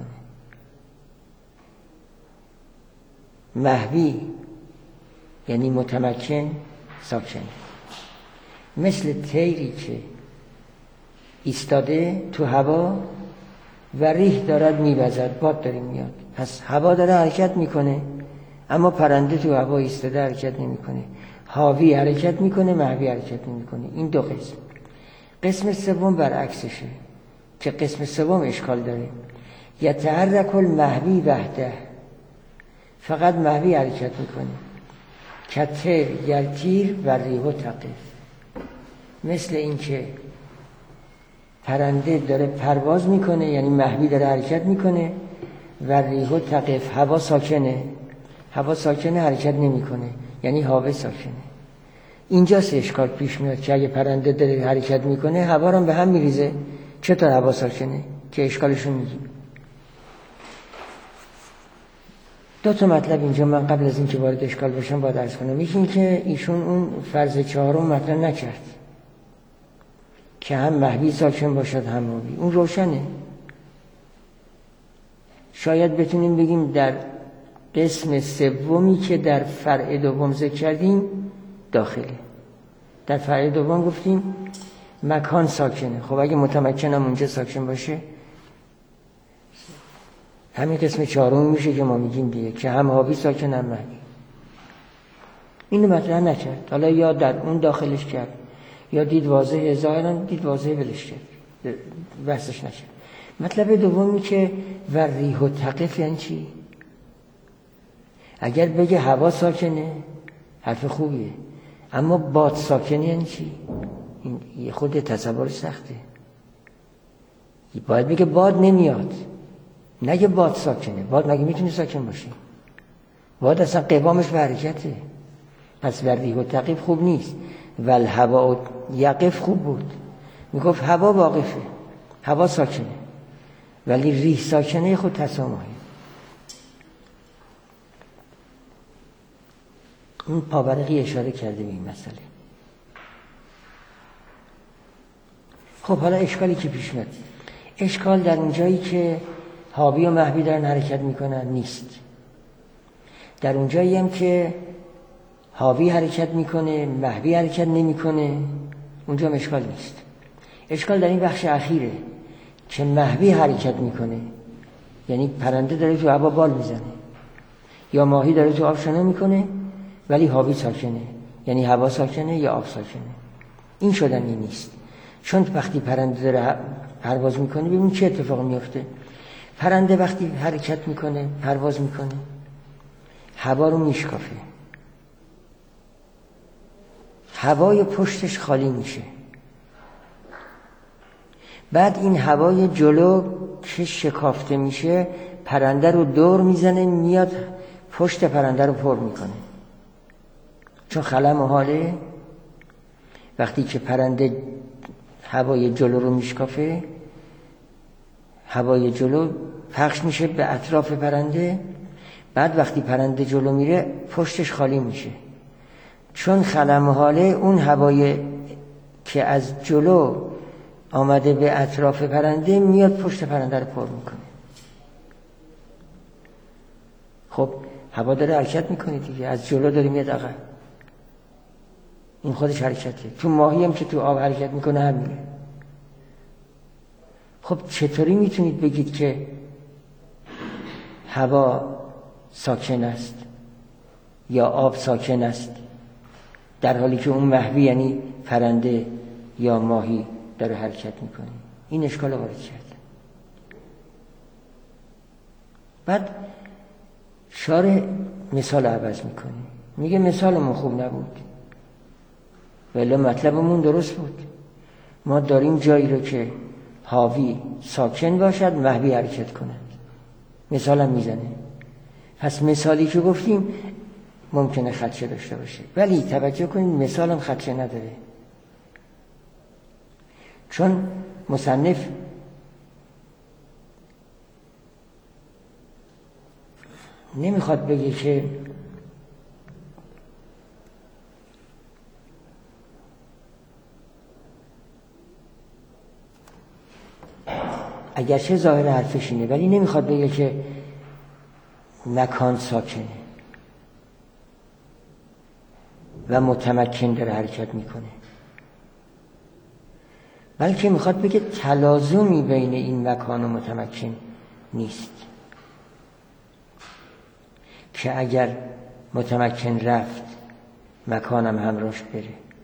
محوی یعنی متمکن، ساکن، مثل طیری که ایستاده تو هوا و ریح دارد میوزد، باد داره میاد، پس هوا داره حرکت میکنه اما پرنده تو هوا ایستاده حرکت نمیکنه. حاوی حرکت میکنه، محوی حرکت نمیکنه. این دو قسم. قسم سوم برعکسشه که قسم سوم اشکال داره. یتحرک المحوی وحده، فقط محوی حرکت میکنه. کتر یلتیر و ریح تقف، مثل این که پرنده داره پرواز میکنه یعنی محوی داره حرکت میکنه و ریح تقف، هوا ساکنه. هوا ساکنه حرکت نمیکنه یعنی هوا ساکنه. اینجاست اشکال پیش میاد که اگه پرنده داره حرکت میکنه هوا رو به هم میریزه، چطور هوا ساکنه؟ که اشکالشون میگیم. دو تا مطلب اینجا من قبل از اینکه وارد اشکال بشم باید عرض کنم. یکی این که ایشون اون فرض چهارم مطرح نکرد که هم محوی ساکن باشد هم حاوی. اون روشنه. شاید بتونیم بگیم در قسم سومی که در فرع دوم ذکر کردیم داخله. در فرع دوم گفتیم مکان ساکنه. خب اگه متمکنم اونجا ساکن باشه همین قسم چهارم میشه که ما میگیم دیگه که هم حاوی ساکن هم محوی. اینو مطرح نکرد. حالا یا در اون داخلش کرد یا دید واضحه، ظاهرا دید واضحه بلش کرد، بحثش نکرد. مطلب دومی که و ریح و تقف یعنی چی؟ اگر بگه هوا ساکنه حرف خوبیه، اما باد ساکنه یعنی چی؟ این خود تصورش سخته. باید بگه باد نمیاد، نگه باد ساکنه. باد مگه میتونه ساکن باشه؟ باد اصلا قوامش به حرکته. پس و ریح و تقف خوب نیست. ول هوا یقف خوب بود. میگفت هوا واقفه، هوا ساکنه، ولی ریح ساکنه خود تسامحه. اون پاورقی اشاره کرده به این مسئله. خب حالا اشکالی که پیش میاد، اشکال در اون جایی که حاوی و محوی دارن حرکت میکنن نیست. در اون جایی هم که حاوی حرکت میکنه محوی حرکت نمیکنه اونجا اشکال نیست. اشکال در این بخش اخیره که محوی حرکت میکنه، یعنی پرنده داره تو هوا بال میزنه، یا ماهی داره تو آب شنا میکنه ولی حاوی ساکنه، یعنی هوا ساکنه یا آب ساکنه. این شدنی نیست. چون وقتی پرنده داره پرواز میکنه ببین چه اتفاق میفته. پرنده وقتی حرکت میکنه پرواز میکنه هوا رو میشکافه، هوای پشتش خالی میشه. بعد این هوای جلو که شکافته میشه پرنده رو دور میزنه، میاد پشت پرنده رو پر میکنه. چون خلا محاله وقتی که پرنده هوای جلو رو میشکافه، هوای جلو پخش میشه به اطراف پرنده. بعد وقتی پرنده جلو میره پشتش خالی میشه. چون خلا محاله اون هوای که از جلو آمده به اطراف پرنده میاد پشت پرنده رو پر میکنه. خب هوا داره حرکت میکنه دیگه، از جلو داره میاد عقب، این خودش حرکته. تو ماهی هم که تو آب حرکت میکنه همینه. خب چطوری میتونید بگید که هوا ساکن است یا آب ساکن است در حالی که اون محوی یعنی پرنده یا ماهی داره حرکت میکنه؟ این اشکال وارد کرد. بعد شارح مثال عوض میکنه، میگه مثالمون خوب نبود ولی مطلبمون درست بود. ما داریم جایی رو که حاوی ساکن باشد محوی حرکت کند. مثالم میزنه. پس مثالی که گفتیم ممکنه خدشه داشته باشه، ولی توجه کنید مثالم خدشه نداره. چون مصنف نمیخواد بگه که اگرچه ظاهر حرفش اینه ولی نمیخواد بگه که مکان ساکنه و متمکن داره حرکت میکنه، بلکه میخواد بگه تلازمی بین این مکان و متمکن نیست، که اگر متمکن رفت مکانم همراهش بره.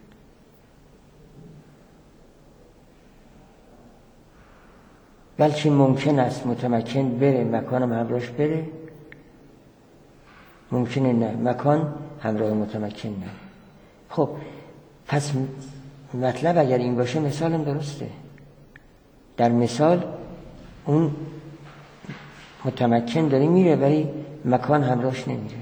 بلکه ممکن است متمکن بره مکانم همراهش بره، ممکنه نه مکان همراه متمکن نه. خب پس مطلب اگر این باشه مثالم درسته. در مثال اون متمکن داره میره ولی مکان همراهش نمیره،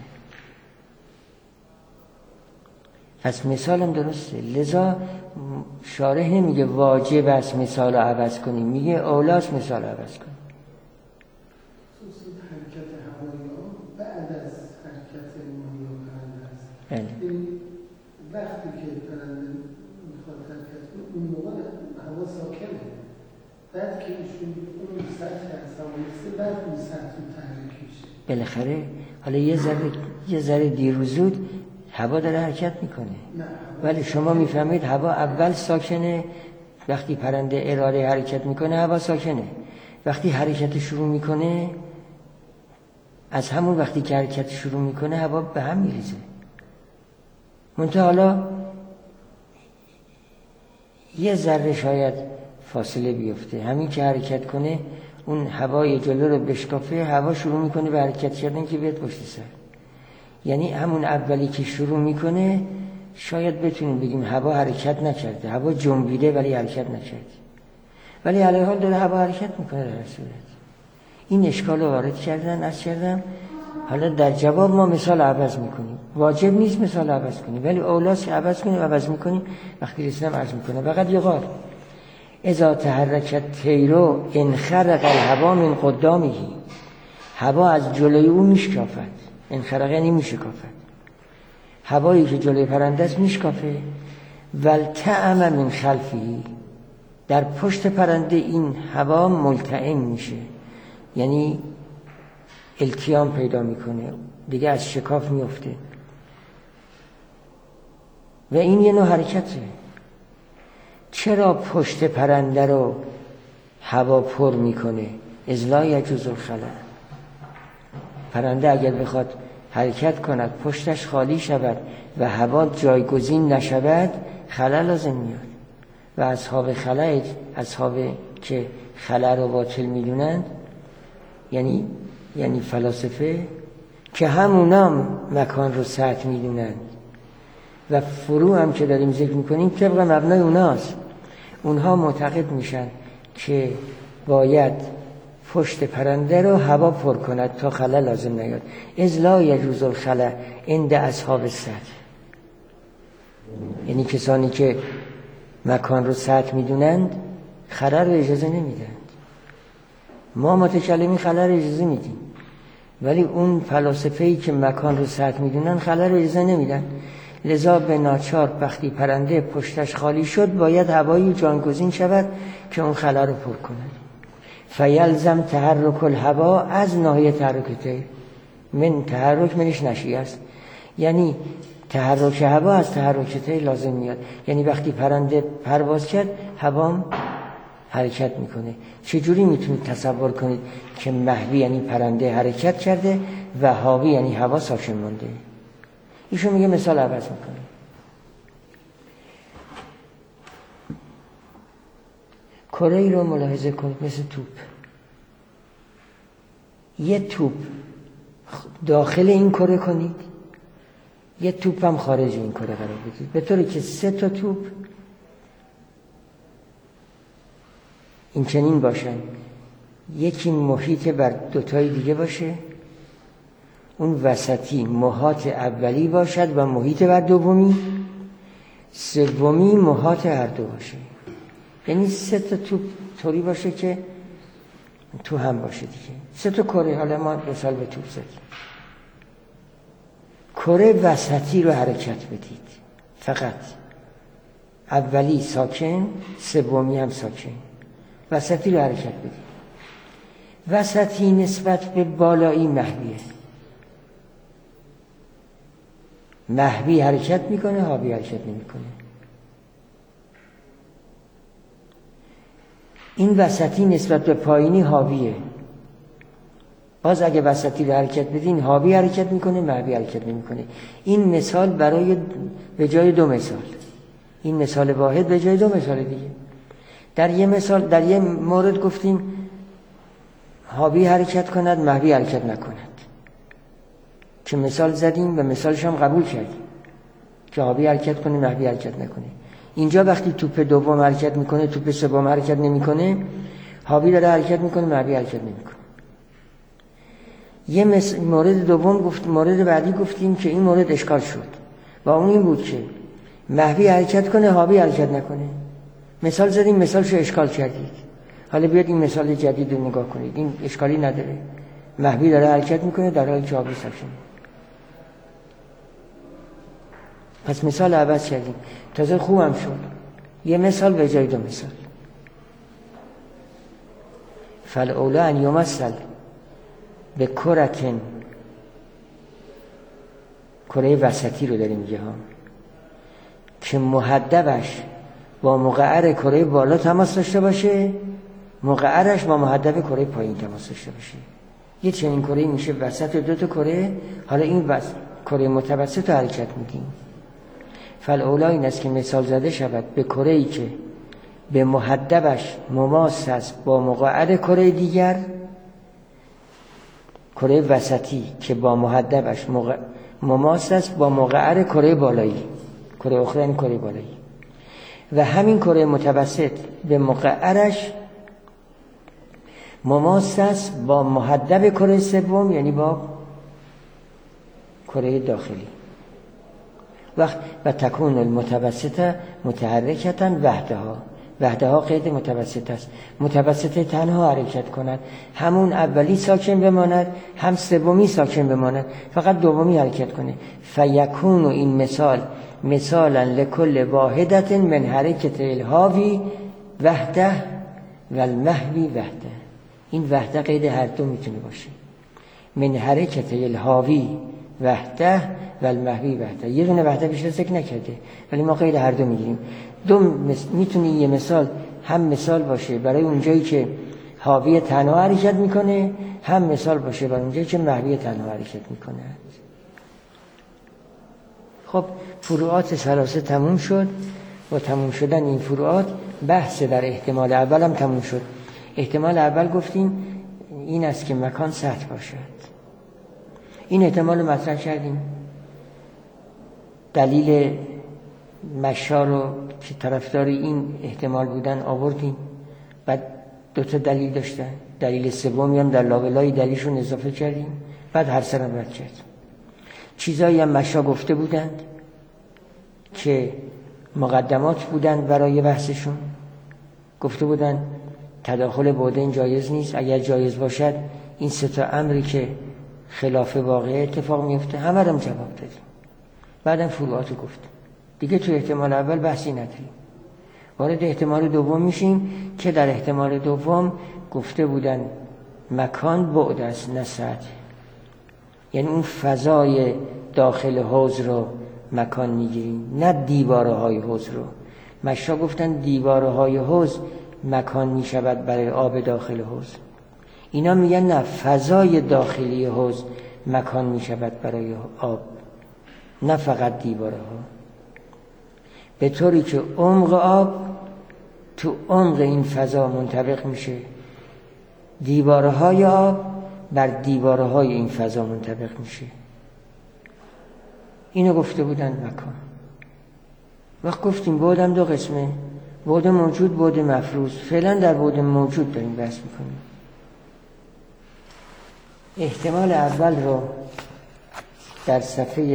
پس مثالم درسته. لذا شارح نمیگه واجب است مثال رو عوض کنیم، میگه اولاست مثال رو عوض کنیم. حرکت هوایی بعد از حرکت ماهی و پرنده است. بله. وقتی که پرنده میخواد حرکت کنه اون موقع هوا ساکنه، بعد که ایشون اون سطح از هوا میرسه بعد اون سطح تحریک میشه. بالاخره حالا یه ذره دیر و زود هوا داره حرکت میکنه، ولی شما میفهمید هوا اول ساکنه، وقتی پرنده اراده حرکت میکنه هوا ساکنه، وقتی حرکت شروع میکنه از همون وقتی که حرکت شروع میکنه هوا به هم میریزه. منتها حالا یه ذره شاید فاصله بیفته، همین که حرکت کنه اون هوای جلو رو بشکافه، هوا شروع میکنه به حرکت کردن که بیاد پشت سر. یعنی همون اولی که شروع میکنه شاید بتونیم بگیم هوا حرکت نکرده، هوا جنبیده ولی حرکت نکرده، ولی علیه حال داره هوا حرکت میکنه. در صورت این اشکال رو وارد کردم. حالا در جواب ما مثال عوض میکنیم. واجب نیست مثال عوض کنیم ولی اولاست که عوض میکنیم. وقتی رسیدم عرض میکنه فقط یقال اذا تحرکت طیرو انخرق الهوا من قدامه، هوا از جلوی او میشکافد. انخرق یعنی میشکافد، هوایی که جلوی پرنده است میشکافه. والتعم من خلفی، در پشت پرنده این هوا ملتئم میشه، یعنی التیام پیدا میکنه، دیگه از شکاف میفته و این یه نوع حرکته. چرا پشت پرنده رو هوا پر میکنه؟ اذ لا یجوز الخلع. پرنده اگر بخواد حرکت کند پشتش خالی شود و هوا جایگزین نشود خلع لازم میاد. و اصحاب که خلع رو باطل میدونند یعنی فلاسفه که همونام مکان رو سطح میدونند و فروع هم که داریم ذکر میکنیم طبق مبنای اوناست. اونها معتقد میشن که باید پشت پرنده رو هوا پر کند تا خلع لازم نیاد. اذ لا یجوز الخلع عند اصحاب السطح، یعنی کسانی که مکان رو سطح میدونند خلع رو اجازه نمیدند. ما متکلمین خلع رو اجازه میدیم ولی اون فلاسفه‌ای که مکان رو سطح میدونن خلع رو اجازه نمیدن. لذا به ناچار وقتی پرنده پشتش خالی شد باید هوایی جانگزین شود که اون خلع رو پر کند. فیلزم تحرک الهوا از ناحیه تحرکته من تحرک منش نشی است، یعنی تحرک هوا از تحرکته لازم میاد. یعنی وقتی پرنده پرواز کرد هوام حرکت میکنه. چجوری میتونید تصور کنید که محوی یعنی پرنده حرکت کرده و حاوی یعنی هوا ساکن مونده؟ ایشون میگه مثال عوض میکنه. کره ای رو ملاحظه کنید مثل توپ. یه توپ داخل این کره کنید، یه توپ هم خارج این کره قرار بدید، به طوری که 3 تا توپ این چنین باشن، یکی محیط بر 2 تای دیگه باشه، اون وسطی محاط اولی باشد و محیط بر دومی، سومی محاط هر دو باشه. یعنی 3 تا توپ طوری باشه که تو هم باشه دیگه. 3 تا کره، حالا ما مثال به توپ زدیم. کره وسطی رو حرکت بدید، فقط اولی ساکن، سومی هم ساکن، وسطی رو حرکت بدید. وسطی نسبت به بالایی محویه، محوی حرکت میکنه، حاوی حرکت نمیکنه. این وسطی نسبت به پایینی حاویه. باز اگه وسطی رو حرکت بدین، حاوی حرکت میکنه، محوی حرکت نمیکنه. این مثال برای به جای دو مثال، این مثال واحد به جای دو مثال دیگه. در یه مثال، در یه مورد گفتیم حاوی حرکت کند، محوی حرکت نکند، که مثال زدیم و مثالش هم قبول کردیم که حاوی حرکت کنه، محوی حرکت نکنه. اینجا وقتی توپ دوم حرکت میکنه، توپ سوم حرکت نمیکنه، حاوی داره حرکت میکنه، محوی حرکت نمیکنه. یه مورد دوم مورد بعدی گفتیم که این مورد اشکال شد و اون این بود که محوی حرکت کنه، حاوی حرکت نکنه. مثال زدیم، مثالشو اشکال کردید. حالا بیاد این مثال جدید رو نگاه کنید، این اشکالی نداره. محوی داره حرکت میکنه در حالی که حاوی ساکنه. پس مثال عوض کردیم، تازه خوبم شد. یه مثال به جای دو مثال. فالأولی ان یمثل به کرتن، کره وسطی رو داریم میگه ها، که محدبش با مقعر کره بالا تماس داشته باشه، مقعرش با محدب کره پایین تماس داشته باشه. یه چنین کره میشه وسط دو تا کره. حالا این کره متوسط رو حرکت میدیم. فالأولی این است که مثال زده شود به کره‌ای که به محدبش مماس است با مقعر کره دیگر، کره وسطی که با محدبش مماس است با مقعر کره بالایی، کره اخرى یعنی کره بالایی، و همین کره متوسط به مقعرش مماس است با محدب کره سوم، یعنی با کره داخلی. و تکون المتوسطه متحرکتا وحدها قید متوسط است. متوسطه تنها حرکت کند، همون اولی ساکن بماند، هم سومی ساکن بماند، فقط دومی حرکت کنه. فیکون این مثال مثالا لکل واحدت من حرکت الحاوی وحده و المحوی وحده. این وحده قید هر دو میتونه باشه. من حرکت الحاوی وحده و المحوی وحده. یه دونه وحده بیشتر ذکر نکرده، ولی ما قید هر دو میگیریم. میتونه یه مثال هم مثال باشه برای اونجایی که حاوی تنها حرکت میکنه، هم مثال باشه برای اونجایی که محوی تنها حرکت میکنه. خب فروعات ثلاثه تموم شد. و تموم شدن این فروعات بحث در احتمال اول هم تموم شد. احتمال اول گفتیم این است که مکان سطح باشد. این احتمال رو مطرح کردیم، دلیل مشا رو که طرفدار این احتمال بودن آوردیم. بعد دو تا دلیل داشتن، دلیل سومی هم در لابلای دلیلشون اضافه کردیم. بعد هر سرم رد کردیم. چیزایی هم مشا گفته بودند که مقدمات بودند برای بحثشون. گفته بودند تداخل بعدین جایز نیست، اگر جایز باشد این سه تا امری که خلاف واقع اتفاق میفته. همه رو جواب دادیم. بعدم فروعاتو گفتیم. دیگه تو احتمال اول بحثی نداریم. وارد احتمال دوم میشیم که در احتمال دوم گفته بودن مکان بعد است نه سطح. یعنی اون فضای داخل حوض رو مکان میگیریم، نه دیوارهای حوض رو. مشا گفتن دیوارهای حوض مکان میشود برای آب داخل حوض. اینا میگن نه، فضای داخلی حوض مکان میشود برای آب، نه فقط دیوارها. به طوری که عمق آب تو عمق این فضا منطبق میشه، دیوارهای آب بر دیوارهای این فضا منطبق میشه. اینو گفته بودن مکان. وقت گفتیم بعدم دو قسمه، بعد موجود، بعد مفروض. فعلا در بعد موجود داریم بحث میکنیم. احتمال اول رو در صفحه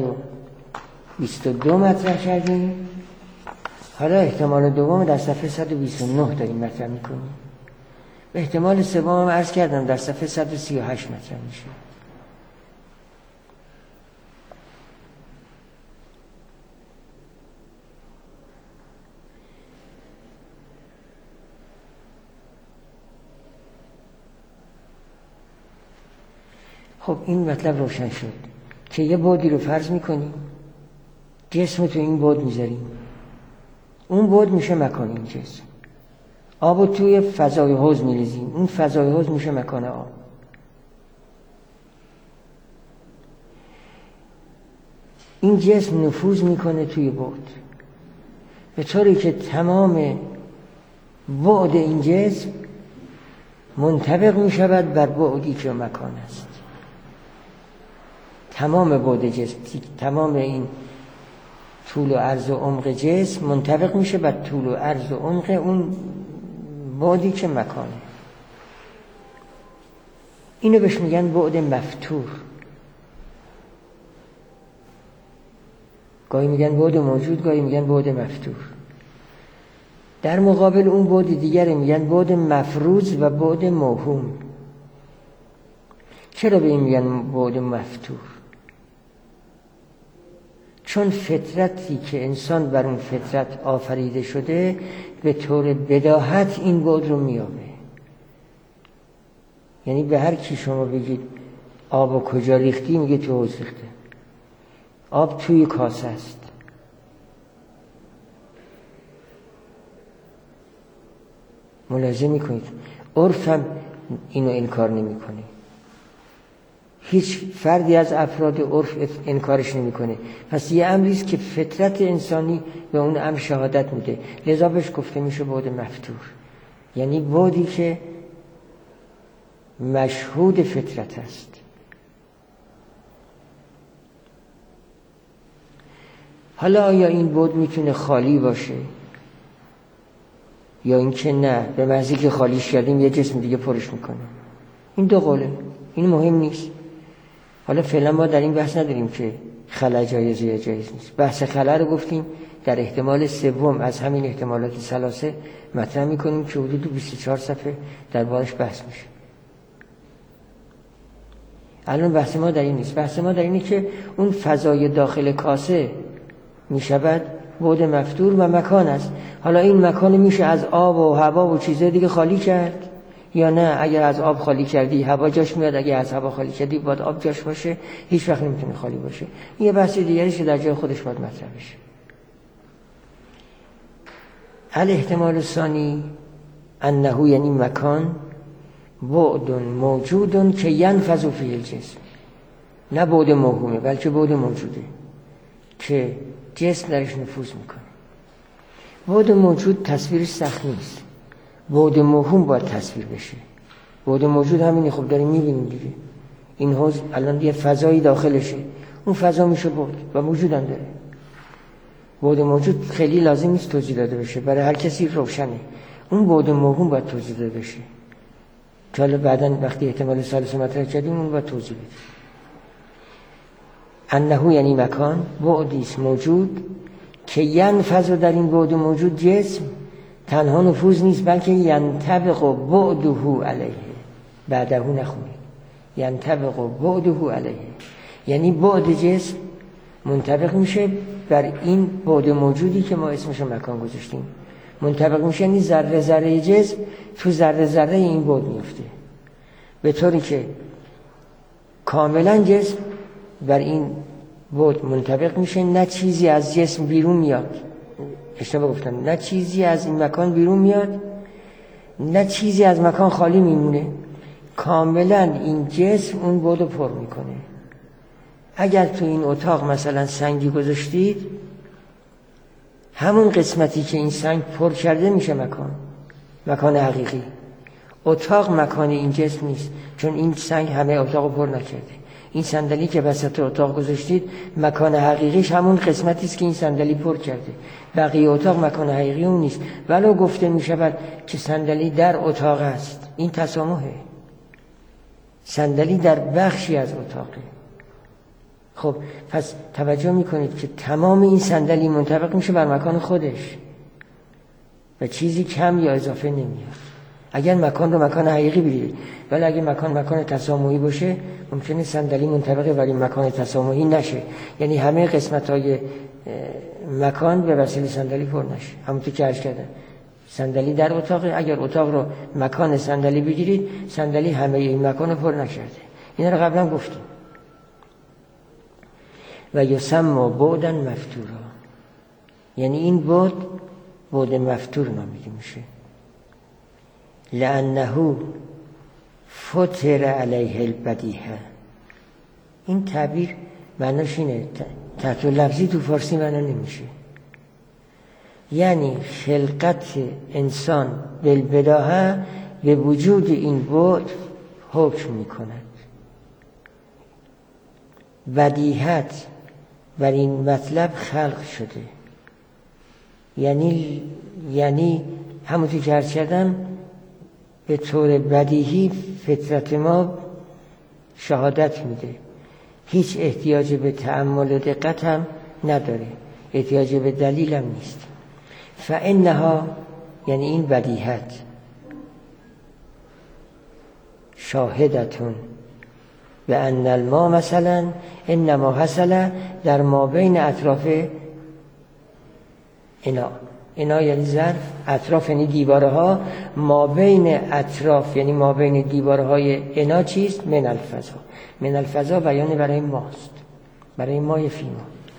122 مطرح کردیم. حالا احتمال دوم در صفحه 129 داریم مطرح میکنیم. احتمال سوم هم عرض کردم در صفحه 138 مطرح میشه. خب این مطلب روشن شد که یه بعدی رو فرض میکنیم، جسم تو این بعد میذاریم، اون بعد میشه مکان این جسم. آب رو توی فضای حوض میریزیم، اون فضای حوض میشه مکان آب. این جسم نفوذ میکنه توی بعد، به طوری که تمام بعد این جسم منطبق میشود بر بعدی که مکان است. تمام بعد جسم، تمام این طول و عرض و عمق جسم منطبق میشه بر طول و عرض و عمق اون بعدی که مکانه. اینو بهش میگن بعد مفتوح. گاهی میگن بعد موجود، گاهی میگن بعد مفتوح. در مقابل اون بعد دیگر میگن بعد مفروض و بعد موهوم. چرا به این میگن بعد مفتوح؟ چون فطرتی که انسان بر اون فطرت آفریده شده به طور بداهت این بعد رو میابه. یعنی به هر کی شما بگید آب کجا ریختی، میگه تو حوض ریخته. آب توی کاسه است. ملاحظه میکنید عرف هم اینو انکار نمیکنه. هیچ فردی از افراد عرف انکارش نمیکنه. پس یه امریست که فطرت انسانی به اون امر شهادت میده، لذا بهش گفته میشه بعد مفتوح، یعنی بعدی که مشهود فطرت است. حالا آیا این بعد میتونه خالی باشه یا اینکه نه، به محضی که خالیش کردیم یه جسم دیگه پرش میکنه؟ این دو قوله، این مهم نیست. حالا فعلا ما در این بحث نداریم که خلا جایزه یا جایز نیست. بحث خلا رو گفتیم در احتمال سوم از همین احتمالات ثلاثه مطرح میکنیم که حدود 24 صفحه دربارش بحث میشه. الان بحث ما در این نیست. بحث ما در اینه که اون فضای داخل کاسه میشود بعد مفتوح و مکان است. حالا این مکان میشه از آب و هوا و چیزهای دیگه خالی کرد یا نه؟ اگر از آب خالی کردی هوا جاش میاد، اگر از هوا خالی کردی باید آب جاش باشه، هیچ وقت نمیتونه خالی باشه. این یه بحث دیگریه که در جای خودش باید مطرح بشه. الاحتمال الثانی انه یعنی مکان بعد موجود که ینفذ فیه الجسم، نه بعد موهومه بلکه بعد موجوده که جسم درش نفوذ میکنه. بعد موجود تصویرش سخت نیست، بعد موهوم باید تصویر بشه. بعد موجود همینه، خب داریم میبینیم دیگه. این حوض الان یه فضایی داخلشه، اون فضا میشه بعد و موجود هم داره. بعد موجود خیلی لازم نیست توضیح داده بشه، برای هر کسی روشنه. اون بعد موهوم باید توضیح داده بشه که حالا بعداً وقتی احتمال ثالث مطرح کردیم اون باید توضیح بدیم. انه یعنی مکان بعدیست موجود که ینفذ، در این بعد موجود جسم تنها نفوذ نیست بلکه ینطبق بعده علیه. بعده نخونید، ینطبق بعده علیه، یعنی بعد جسم منطبق میشه بر این بعد موجودی که ما اسمش مکان گذاشتیم. منطبق میشه یعنی ذره ذره جسم تو ذره ذره این بعد میفته، به طوری که کاملا جسم بر این بعد منطبق میشه. نه چیزی از جسم بیرون میاد، اشتباه گفتم، نه چیزی از این مکان بیرون میاد، نه چیزی از مکان خالی میمونه. کاملا این جسم اون بعد رو پر میکنه. اگر تو این اتاق مثلا سنگی گذاشتید، همون قسمتی که این سنگ پر کرده میشه مکان حقیقی. اتاق مکان این جسم نیست، چون این سنگ همه اتاق رو پر نکرده. این صندلی که وسط اتاق گذاشتید مکان حقیقیش همون قسمتی است که این صندلی پر کرده. بقیه اتاق مکان حقیقی اون نیست. ولو گفته میشود که صندلی در اتاق است، این تسامحه. صندلی در بخشی از اتاقه. خب پس توجه میکنید که تمام این صندلی منطبق میشه بر مکان خودش و چیزی کم یا اضافه نمیاد. اگر مکان رو مکان حقیقی بگیرید، ولی اگه مکان تسامحی باشه ممکنه صندلی منطبقه ولی مکان تسامحی نشه، یعنی همه قسمت‌های مکان به وسیله صندلی پر نشه. همونطور که عرض کردم صندلی در اتاق، اگر اتاق رو مکان صندلی بگیرید، صندلی همه این مکان رو پر نکرده. اینا رو قبلا گفتیم. و یسمى بعدا مفتورا، یعنی این بعد مفتور نامیده میشه. لأنه فطر علیه البدیهه. این تعبیر معناش اینه، تحت لفظی تو فارسی معنا نمیشه. یعنی خلقت انسان بالبداهه به وجود این بعد حکم میکند. بدیهت بر این مطلب خلق شده، یعنی همونطور که عرض کردم به طور بدیهی فطرت ما شهادت میده، هیچ احتیاج به تأمل و دقت هم نداره، احتیاج به دلیل هم نیست. فانها، یعنی این بدیهت، شاهدتون به ان الماء مثلا انما حصل در ما بین اطراف انا یعنی ظرف، اطراف یعنی دیوارها، ما بین اطراف یعنی ما بین دیوارهای انا چیست؟ من الفضا. من الفضا بیان برای ماست، برای مای فیما.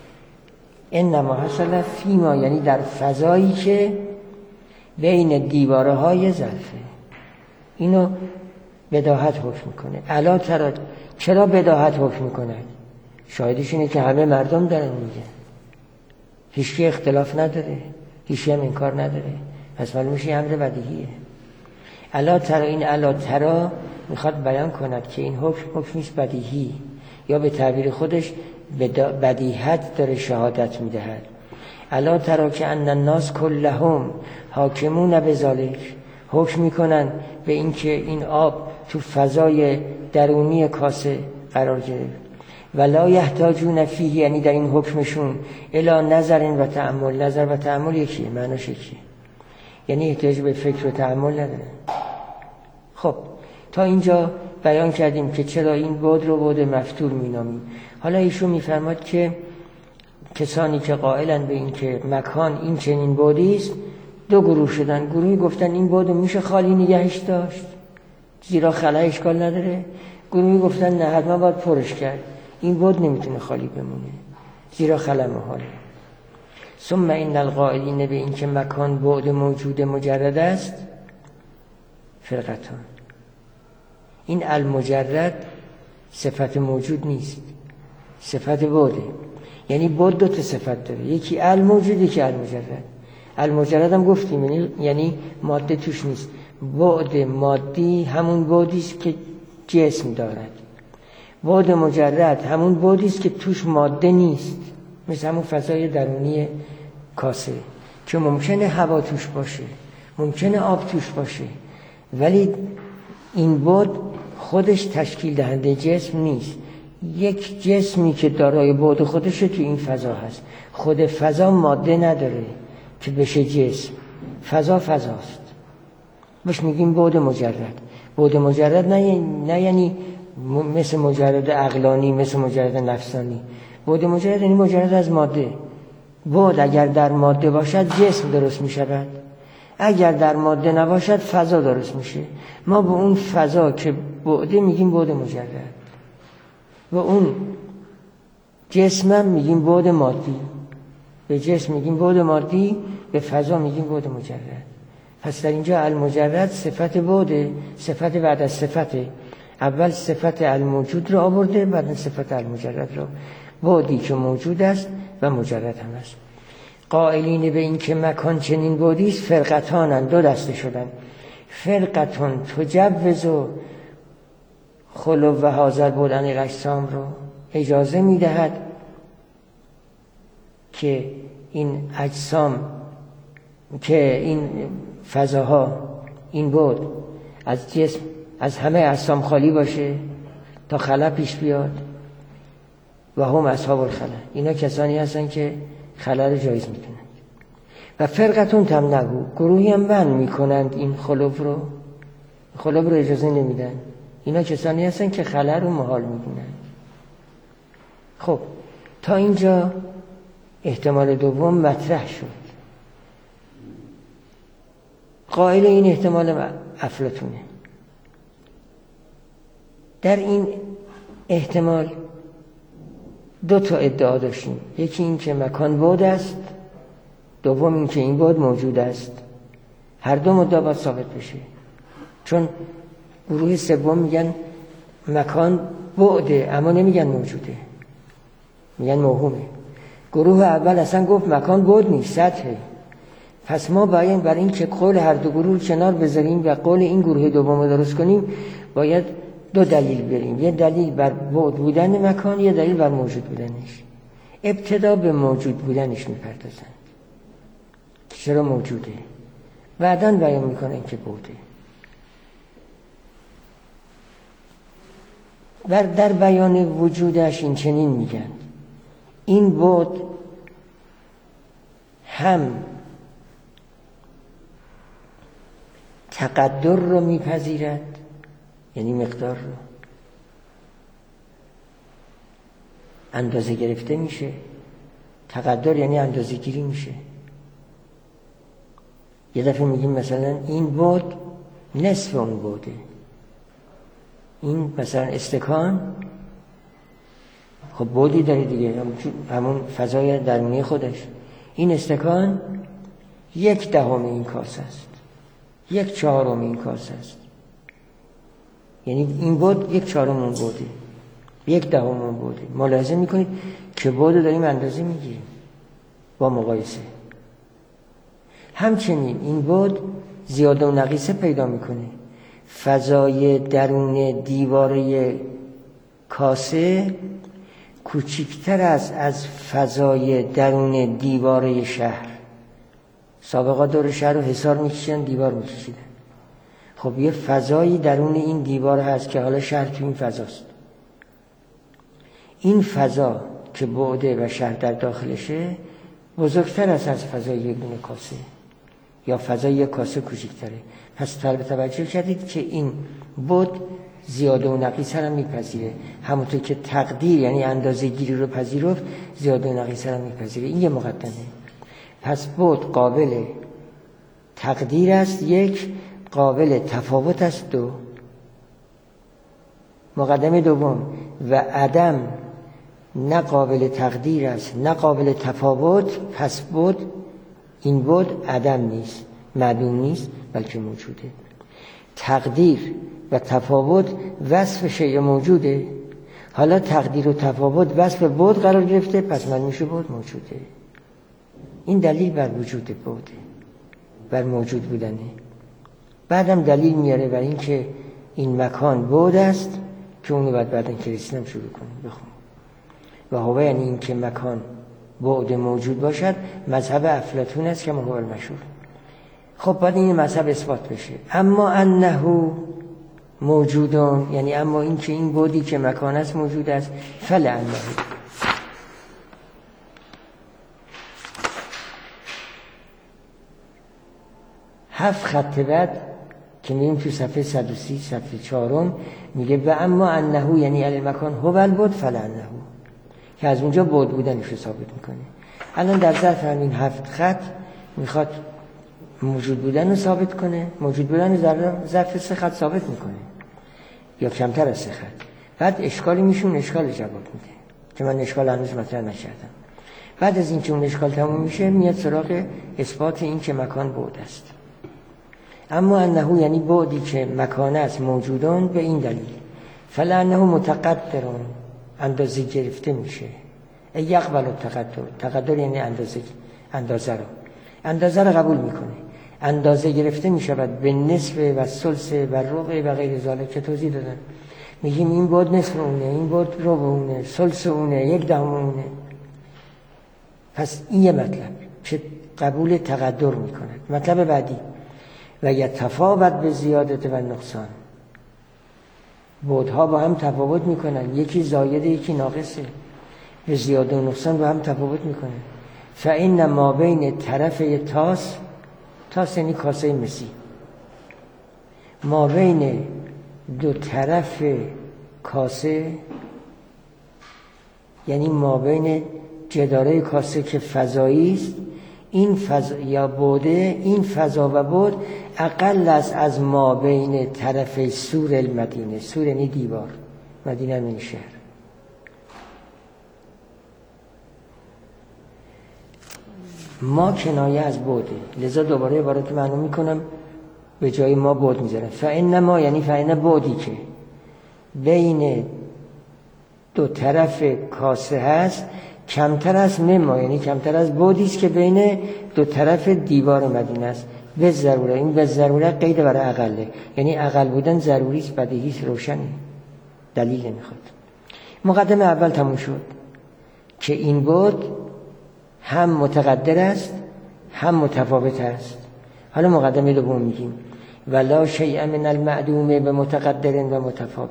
انما حصل فیما یعنی در فضایی که بین دیوارهای ظرفه. اینو بداهت حکم میکنه. الا ترى، چرا بداهت حکم میکنه؟ شاهدش اینه که همه مردم دارن میگن، هیچ کی اختلاف نداره، هیچ هم انکار نداره، پس معلوم میشه امر بدیهیه. الا ترى، این الا ترى میخواد بیان کند که این حکم نیست بدیهی، یا به تعبیر خودش بدیهت داره شهادت میدهد. الا ترى که ان الناس كلهم حاکمون بذلک، حکم میکنن به این که این آب تو فضای درونی کاسه قرار گرفت. ولا یحتاجون فیه، یعنی در این حکمشون الی نظر و تأمل. نظر و تأمل یکیه، معناش یکیه، یعنی احتیاج به فکر و تأمل نداره. خب تا اینجا بیان کردیم که چرا این بعد رو بعد مفتور مینامیم. حالا ایشون میفرماد که کسانی که قائلن به این که مکان این چنین بعدی است دو گروه شدن. گروهی گفتن این بعد میشه خالی نگهش داشت زیرا خلا اشکال نداره. گروهی گفتن نه، حتما باید پرش کرد، این بعد نمیتونه خالی بمونه زیرا خلا محاله. ثم ان القائلین به این که مکان بعد موجود مجرد است فرقتان. این المجرد صفت موجود نیست، صفت بعده. یعنی بعد دو تا صفت داره، یکی الموجود، یکی المجرد. المجرد هم گفتیم یعنی ماده توش نیست. بعد مادی همون بعدی است که جسم دارد. بعد مجرد همون بعدی است که توش ماده نیست، مثل همون فضای درونی کاسه که ممکنه هوا توش باشه، ممکنه آب توش باشه، ولی این بعد خودش تشکیل دهنده جسم نیست. یک جسمی که دارای بعد خودش تو این فضا هست. خود فضا ماده نداره که بشه جسم، فضا فضاست، بهش میگیم بعد مجرد. بعد مجرد نه یعنی مثل مجرد عقلانی، مثل مجرد نفسانی. بعد مجرد یعنی مجرد از ماده. بعد اگر در ماده باشد جسم درست میشود، اگر در ماده نباشد فضا درست میشه. ما به اون فضا که بعده میگیم بعد مجرد، و اون جسمم میگیم بعد مادی. به جسم میگیم بعد مادی، به فضا میگیم بعد مجرد. پس در اینجا المجرد صفت بعده، صفت بعد از صفته. اول صفت الموجود رو آورده، بعد صفت المجرد رو. بعدی که موجود است و مجرد هم است. قائلین به این که مکان چنین بعدی است فرقتانن، دو دسته شدن. فرقتون تجوز و خلو و حاضر بودن اجسام رو اجازه میدهد که این اجسام، که این فضاها، این بعد از جسم، از همه اجسام خالی باشه تا خلا پیش بیاد. و هم اصحاب الخلا، اینا کسانی هستن که خلا رو جایز میدونند. و فرقتون تمنعو، گروهی هم بند میکنند این خلو رو اجازه نمیدن. اینا کسانی هستن که خلا رو محال میدونند. خب تا اینجا احتمال دوم مطرح شد. قائل این احتمال افلاطونه. در این احتمال دو تا ادعا داشتیم، یکی این که مکان بعد است، دوم این که این بعد موجود است. هر دو مدعا باید ثابت بشه، چون گروه سوم میگن مکان بعده اما نمیگن موجوده، میگن موهومه. گروه اول اصلا گفت مکان بعد نیست، سطحه. پس ما باید برای این که قول هر دو گروه کنار بذاریم و قول این گروه دوم رو درست کنیم باید دو دلیل بریم، یه دلیل بر بعد بودن مکان، یه دلیل بر موجود بودنش. ابتدا به موجود بودنش میپردازن، چرا موجوده، بعداً بیان میکنن که بعده. در بیان وجودش این چنین میگن این بعد هم تقدر رو میپذیرد، یعنی مقدار رو اندازه گرفته میشه. تقدر یعنی اندازه گیری میشه. یه دفعه میگیم مثلا این بعد نصف اون بعده. این مثلا استکان خب بعدی داره دیگه، همون فضای درونی خودش. این استکان 1/10 این کاسه است، 1/4 این کاسه است. یعنی این بعد 1/4 اون بعده، 1/10 اون بعده. ملاحظه میکنید که بعد داریم اندازه میگیریم با مقایسه. همچنین این بعد زیاده و نقیصه پیدا میکنه. فضای درون دیواره کاسه کوچکتر است از فضای درون دیواره شهر. سابقا دور شهر رو حصار میکشیدن، دیوار میکشیدن. خب یه فضایی درون این دیوار هست که حالا شهر تو این فضاست. این فضا که بعده و شهر در داخلشه بزرگتر است از فضای یک دونه کاسه یا فضای یک کاسه کوچکتره. پس توجه کردید که این بعد زیاده و نقیصه هم میپذیره. همونطور که تقدیر یعنی اندازه گیری رو پذیرفت، زیاده و نقیصه هم میپذیره. این یه مقدمه. پس بعد قابل تقدیر است، 1، قابل تفاوت است، 2. مقدمه دوم و عدم نه قابل تقدیر است نه قابل تفاوت. پس بعد این بعد عدم نیست، معدوم نیست، بلکه موجوده. تقدیر و تفاوت وصف شیء موجوده. حالا تقدیر و تفاوت وصف بعد قرار گرفته، پس من میشه بعد موجوده. این دلیل بر وجود بعده، بر موجود بودنه. بعدم دلیل میاره بر این که این مکان بعد است که اونو بعداً کریستین هم شروع کنیم بخونیم. و هو یعنی این که مکان بعد موجود باشد مذهب افلاطون است که هو المشهور. خب باید این مذهب اثبات بشه. اما انه موجودون، یعنی اما این که این بعدی که مکان است موجود است، فلانه 7 خط بعد که میریم تو صفحه 130 صفحه 4 میگه و اما انه یعنی المکان هو البعد فلانه، که از اونجا بعد بودنش رو ثابت میکنه. الان در ظرف همین 7 خط میخواد موجود بودن رو ثابت کنه. موجود بودن رو در ظرف 3 خط ثابت میکنه یا کمتر از 3 خط. بعد اشکالی میشون اشکال جواب میده که من اشکال هنوز مطرح نکردم. بعد از این که اون اشکال تموم میشه میاد سراغ اثبات این که مکان بعد است. اما انه یعنی بعدی که مکان است موجودان به این دلیل فلانه متقدرون، اندازه گرفته میشه. یقبل التقدر، تقدر یعنی اندازه رو قبول میکنه. اندازه گرفته میشود به نصف و ثلث و ربع و غیر ذالک که توضیح دادن. میگیم این بعد نصف اونه، این بعد ربع اونه، ثلث اونه، 1/10 اونه. پس این یه مطلب که قبول تقدر میکند. مطلب بعدی و یتفاوت به زیادت و نقصان، بعدها با هم تفاوت میکنن، یکی زایده یکی ناقصه، به زیاده و نقصان با هم تفاوت میکنن. فإن ما بین طرف تاس یعنی کاسه مسی، ما بین دو طرف کاسه یعنی ما بین جداره کاسه که فضایی است، این فضا یا بعده، این فضا و بعد اقل است از ما بین طرف سور المدینه. سور یعنی دیوار، مدینه یعنی شهر. ما کنایه از بوده، لذا دوباره عبارت معلوم میکنم به جای ما بود میذارم. فإن ما یعنی فإن بودی که بین دو طرف کاسه هست کمتر از ما، یعنی کمتر از بودی است که بین دو طرف دیوار مدینه است. به ضروره، این به ضروره قید برای اقله، یعنی اقل بودن ضروری است، بدیهی است، روشنی، دلیل نمیخواد. مقدمه اول تموم شد که این بود هم متقدر است هم متفاوت است. حالا مقدمه دوم میگیم ولا شیء من المعدوم به متقدر و متفاوت.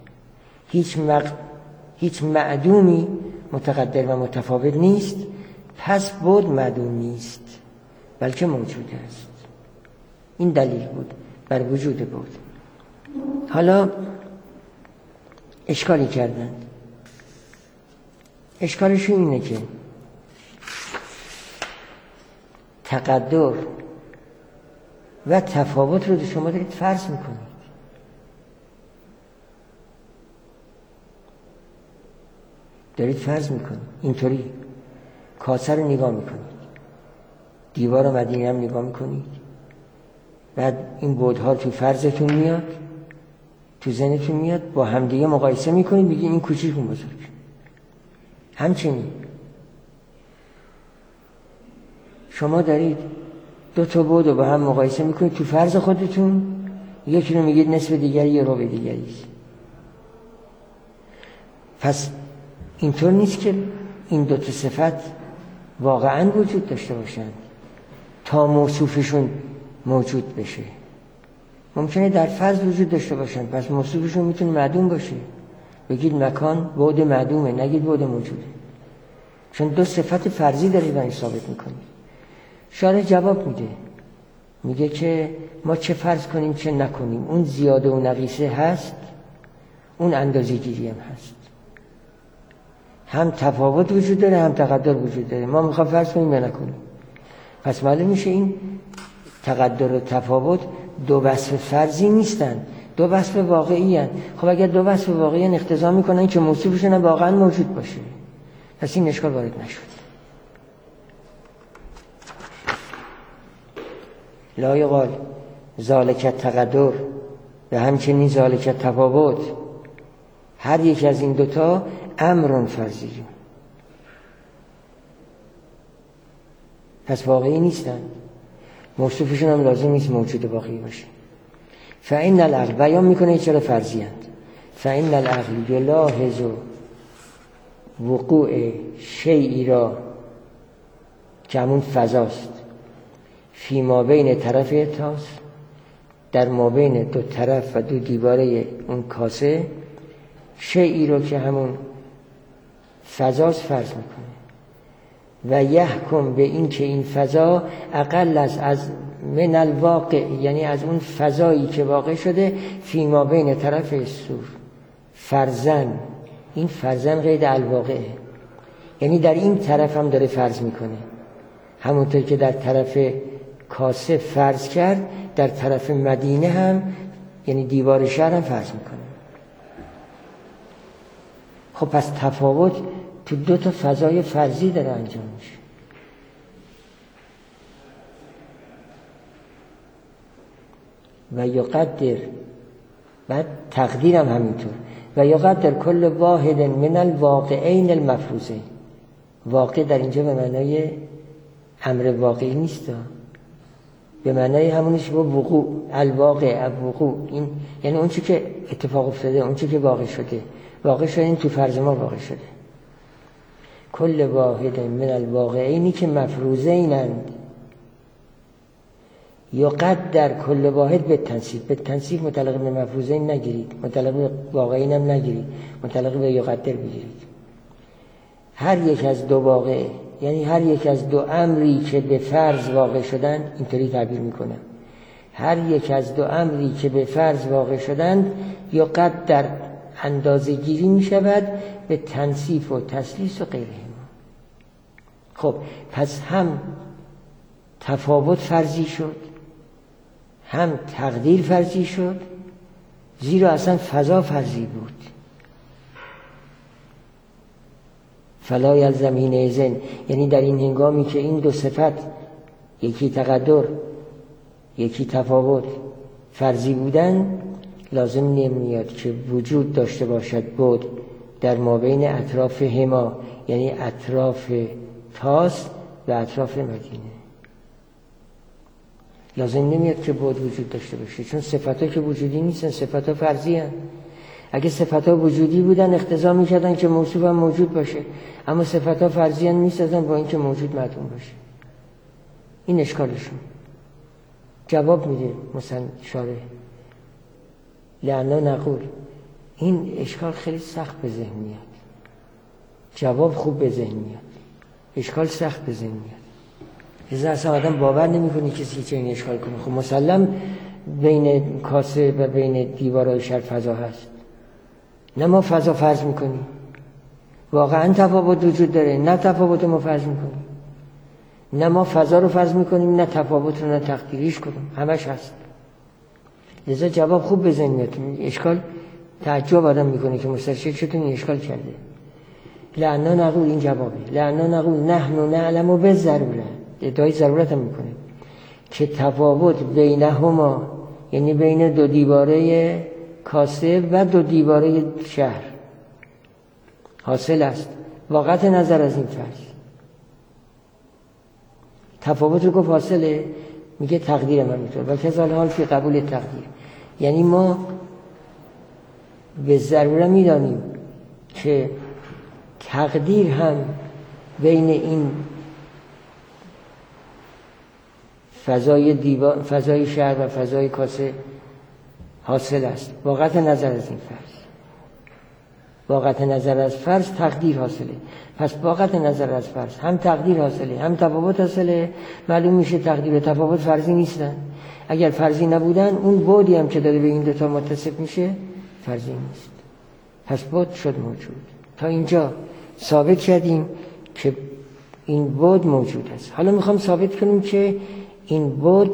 هیچ معدومی متقدر و متفاوت نیست، پس بود معدوم نیست بلکه موجود است. این دلیل بود بر وجود بود. حالا اشکالی کردند. اشکالشون اینه که تقدر و تفاوت رو شما دارید فرض میکنید. دارید فرض میکنید اینطوری کاسه رو نگاه میکنید، دیوار مدینه هم نگاه میکنید، بعد این بعدها تو فرضتون میاد، تو ذهنتون میاد، با همدیگه مقایسه میکنید، بگید این کوچیک اون بزرگ. همچنین شما دارید دو تا بعد رو با هم مقایسه میکنید تو فرض خودتون، یکی رو میگید نصف دیگری یا ربع دیگری است. پس اینطور نیست که این دو تا صفت واقعا وجود داشته باشند تا موصوفشون موجود بشه. ممکنه در فرض وجود داشته باشند، پس موصوفشون میتونه معدوم باشه، بگید مکان بعد معدومه، نگید بعد موجوده، چون دو صفت فرضی دارید و این ثابت میکنید. شارح جواب میده، میگه که ما چه فرض کنیم چه نکنیم، اون زیاده و نقیصه هست، اون اندازه گیری هم هست، هم تفاوت وجود داره هم تقدر وجود داره. ما میخوام فرض کنیم یا نکنیم. پس معلوم میشه این تقدر و تفاوت دو وصف فرضی نیستن، دو وصف واقعی هستند. خب اگر دو وصف واقعی هستند اقتضا میکنن که موصوفشون هم واقعا موجود باشه، پس این اشکال وارد نشد. لا یقال ذالک تقدر و همچنین ذالک تفاوت، هر یک از این دوتا امر فرضی، پس واقعی نیستن، موصوفشون هم لازم نیست موجود واقعی باشه. فإن العقل بیان میکنه چرا فرضی هست. فإن العقل یلاحظ وقوع شیئی را که همون فضاست، فی ما بین طرف تاس، در ما بین دو طرف و دو دیواره اون کاسه، شیئی رو که همون فضاست فرض میکنه و یحکم به این که این فضا اقل از من الواقع، یعنی از اون فضایی که واقع شده، فی ما بین طرف سور فرزن. این فرزن قید الواقعه، یعنی در این طرف هم داره فرض میکنه، همونطور که در طرف کاسه فرض کرد در طرف مدینه هم، یعنی دیوار شهر هم فرض میکنه. خب پس تفاوت تو دو تا فضای فرضی داره انجام میشه. و یقدر، بعد تقدیرم همینطور، و یقدر کل واحد من الواقعین المفروضه. واقع در اینجا به معنای امر واقعی نیست، به معنای همونش با وقوع، الواقع، وقوع، این یعنی اون چی که اتفاق افتاده، اون چی که واقع شده این تو فرض ما واقع شده. کل واحد من الواقعینی که مفروضینند، یقدر کل واحد به تنصیب متعلق به مفروضین نگیرید، متعلق به واقعین هم نگیرید، متعلق به یقدر بگیرید. هر یک از دو واقع، یعنی هر یک از دو امری که به فرض واقع شدن، اینطوری تعبیر میکنم، هر یک از دو امری که به فرض واقع شدند یقدر اندازه گیری می شود به تنصیف و تسلیس و غیره. خب پس هم تفاوت فرضی شد، هم تقدیر فرضی شد، زیرا اصلا فضا فرضی بود. فلا یلزم حینئذ، یعنی در این هنگامی که این دو صفت، یکی تقدر یکی تفاوت، فرضی بودن، لازم نمیاد که وجود داشته باشد بعد در مابین اطراف هما، یعنی اطراف تاس و اطراف مدینه. لازم نمیاد که بعد وجود داشته باشه، چون صفت ها که وجودی نیستن، صفت ها فرضی هستن. اگه صفت ها وجودی بودن اقتضا میکردن که موصوف هم موجود باشه، اما صفت ها فرضی هم میسازن با اینکه موجود معدوم باشه. این اشکالشون. جواب میده مثلا شارح لأنه نقول، این اشکال خیلی سخت به ذهن میاد، جواب خوب به ذهن میاد، اشکال سخت به ذهن میاد. لذا اصلا آدم باور نمیکنه کسی چه این اشکال کنه. خب مسلم بین کاسه و بین دیوارهای شهر فضا هست، نه ما فضا فرض میکنیم، واقعا تفاوت وجود داره، نه تفاوت ما فرض میکنیم، نه ما فضا رو فرض میکنیم، نه تفاوت رو، نه تقدیریش کنیم، همش هست. لذا جواب خوب به ذهن میاد. اشکال تعجب آدم میکنه که مستشرق چطور این اشکال کرده. لأنه نقول، این جوابه، لأنه نقول نحن نعلم بالضروره، ادعای ضرورت هم میکنه که تفاوت بینهما، یعنی بین دو دیواره کاسه و دو دیواره شهر حاصل است، واقعا نظر از این فرض. تفاوت رو گفت حاصله، میگه تقدیر من میتونه و کذال حال فی قبول تقدیر، یعنی ما به ضروره میدانیم که تقدیر هم بین این فضای شهر و فضای کاسه حاصل است، واقعا نظر از این فرض. واقعا نظر از فرض تقدیر حاصله، پس واقعا نظر از فرض هم تقدیر حاصله هم تفاوت حاصله. معلوم میشه تقدیر و تفاوت فرضی نیستن. اگر فرضی نبودن اون بعدی هم که داره به این دوتا متصف میشه فرضی نیست، پس بعد شد موجود. تا اینجا ثابت کردیم که این بعد موجود است. حالا میخوام ثابت کنیم که این بعد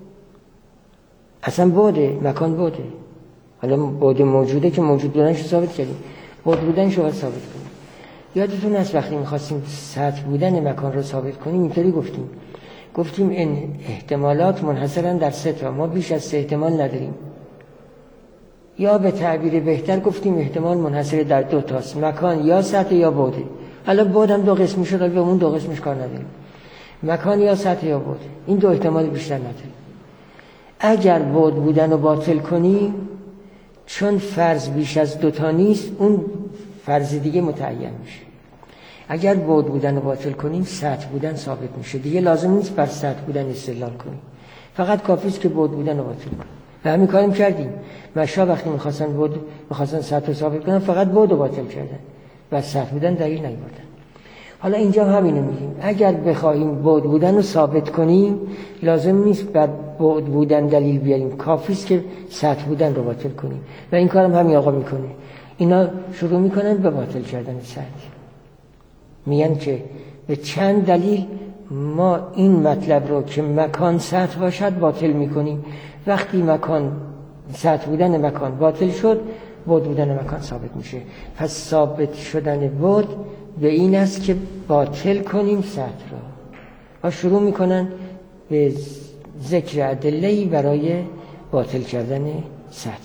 اصلا بعده، مکان بعده. حالا بعد موجوده که موجود بودنش رو ثابت کردیم، بعد بودنش رو باید ثابت کنیم. یادتون هست وقتی میخواستیم سطح بودن مکان رو ثابت کنیم اینطوری گفتیم این احتمالات منحصرن در 3 تا، ما بیش از 3 احتمال نداریم. یا به تعبیر بهتر گفتیم احتمال منحصر در 2 تاست، مکان یا سطح یا بعده. حالا بعد هم 2 قسمی شد، به اون 2 قسمش کار نداریم. مکان یا سطح یا بعده، این 2 احتمال بیشتر نداریم. اگر بعد بودن رو باطل کنیم، چون فرض بیش از 2 تا نیست، اون فرض دیگه متعین میشه. اگر بعد بودن رو باطل کنیم، سطح بودن ثابت میشه، دیگه لازم نیست بر سطح بودن استدلال کنیم، فقط کافی است که بعد بودن رو باطل کنیم. و همین کاریم کردیم. مشا وقتی میخواستن سطح رو ثابت کنن، فقط بعد رو باطل کردن و سطح بودن دلیل نیاوردن. حالا اینجا همینو میگیم، اگر بخوایم بعد بودن رو ثابت کنیم، لازم نیست بر بعد بودن دلیل بیاریم، کافی است که سطح بودن رو باطل کنیم. و این کارم همین آقا میکنه. اینا شروع میکنن به باطل کردن سطح. میگن که به چند دلیل ما این مطلب رو که مکان سطح باشد باطل میکنیم. وقتی مکان سطح بودن مکان باطل شد، بعد بودن مکان ثابت میشه. پس ثابت شدن بعد به این است که باطل کنیم سطح را. و شروع میکنن به ذکر ادله‌ای برای باطل کردن سطح.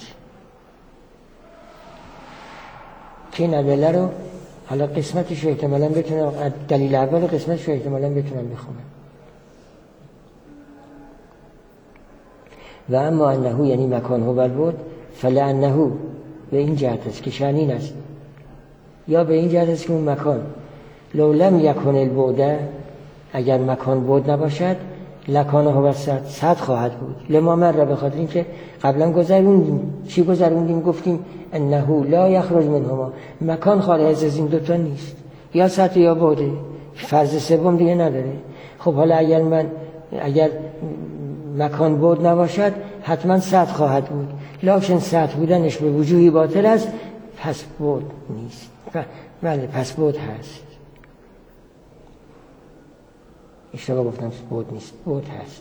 که این ادله رو حالا قسمتش رو احتمالاً بتونم، دلیل اول قسمتش رو احتمالاً بتونم بخونم. و اما انه، یعنی مکان هو البعد، فلانه، به این جهت است که شأن است، یا به این جهت است که اون مکان لو لم یکن البعد، اگر مکان بعد نباشد، لکانه هو سطح خواهد بود. لما مر، به خاطر اینکه قبلا گذروندیم گفتیم انه لا یخرج منهما، مکان خارج از این 2 تا نیست، یا سطح یا بعده، فرض سوم دیگه نداره. خب حالا اگر مکان بعد نباشد، حتما سطح خواهد بود، لکن سطح بودنش به وجوهی باطل است، پس بعد نیست. بله، پس بعد هست. اشتباه گفتم، بعد نیست، بعد هست.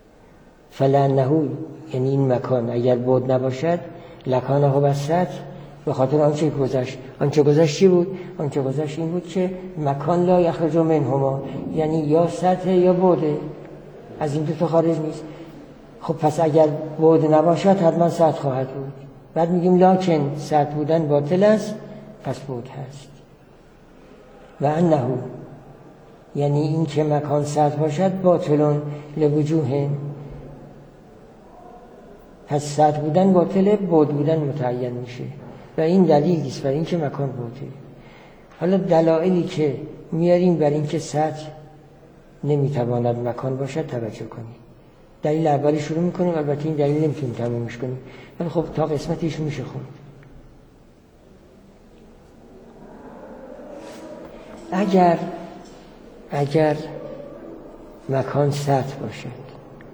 فلانه، یعنی این مکان اگر بعد نباشد، لکانه هو سطح، به خاطر آنچه گذشت. آنچه گذشت چی بود؟ آنچه گذشت این بود که مکان لا یخرج منهما، یعنی یا سطح یا بعده، از این دو تا خارج نیست. خب پس اگر بعد نباشد حتما سطح خواهد بود. بعد میگیم لکن سطح بودن باطل است، پس بعد هست. و انه، یعنی این که مکان سطح باشد باطلون لوجوه، پس سطح بودن باطله، بعد بودن متعین میشه و این دلیل است برای این که مکان باطله. حالا دلایلی که میاریم برای این که سطح نمیتواند مکان باشد توجه کنید. دلیل اولی شروع میکنیم، البته این دلیل نمیتونیم تمومش کنیم، ولی خب تا قسمتیش میشه خوند. اگر مکان سطح باشد،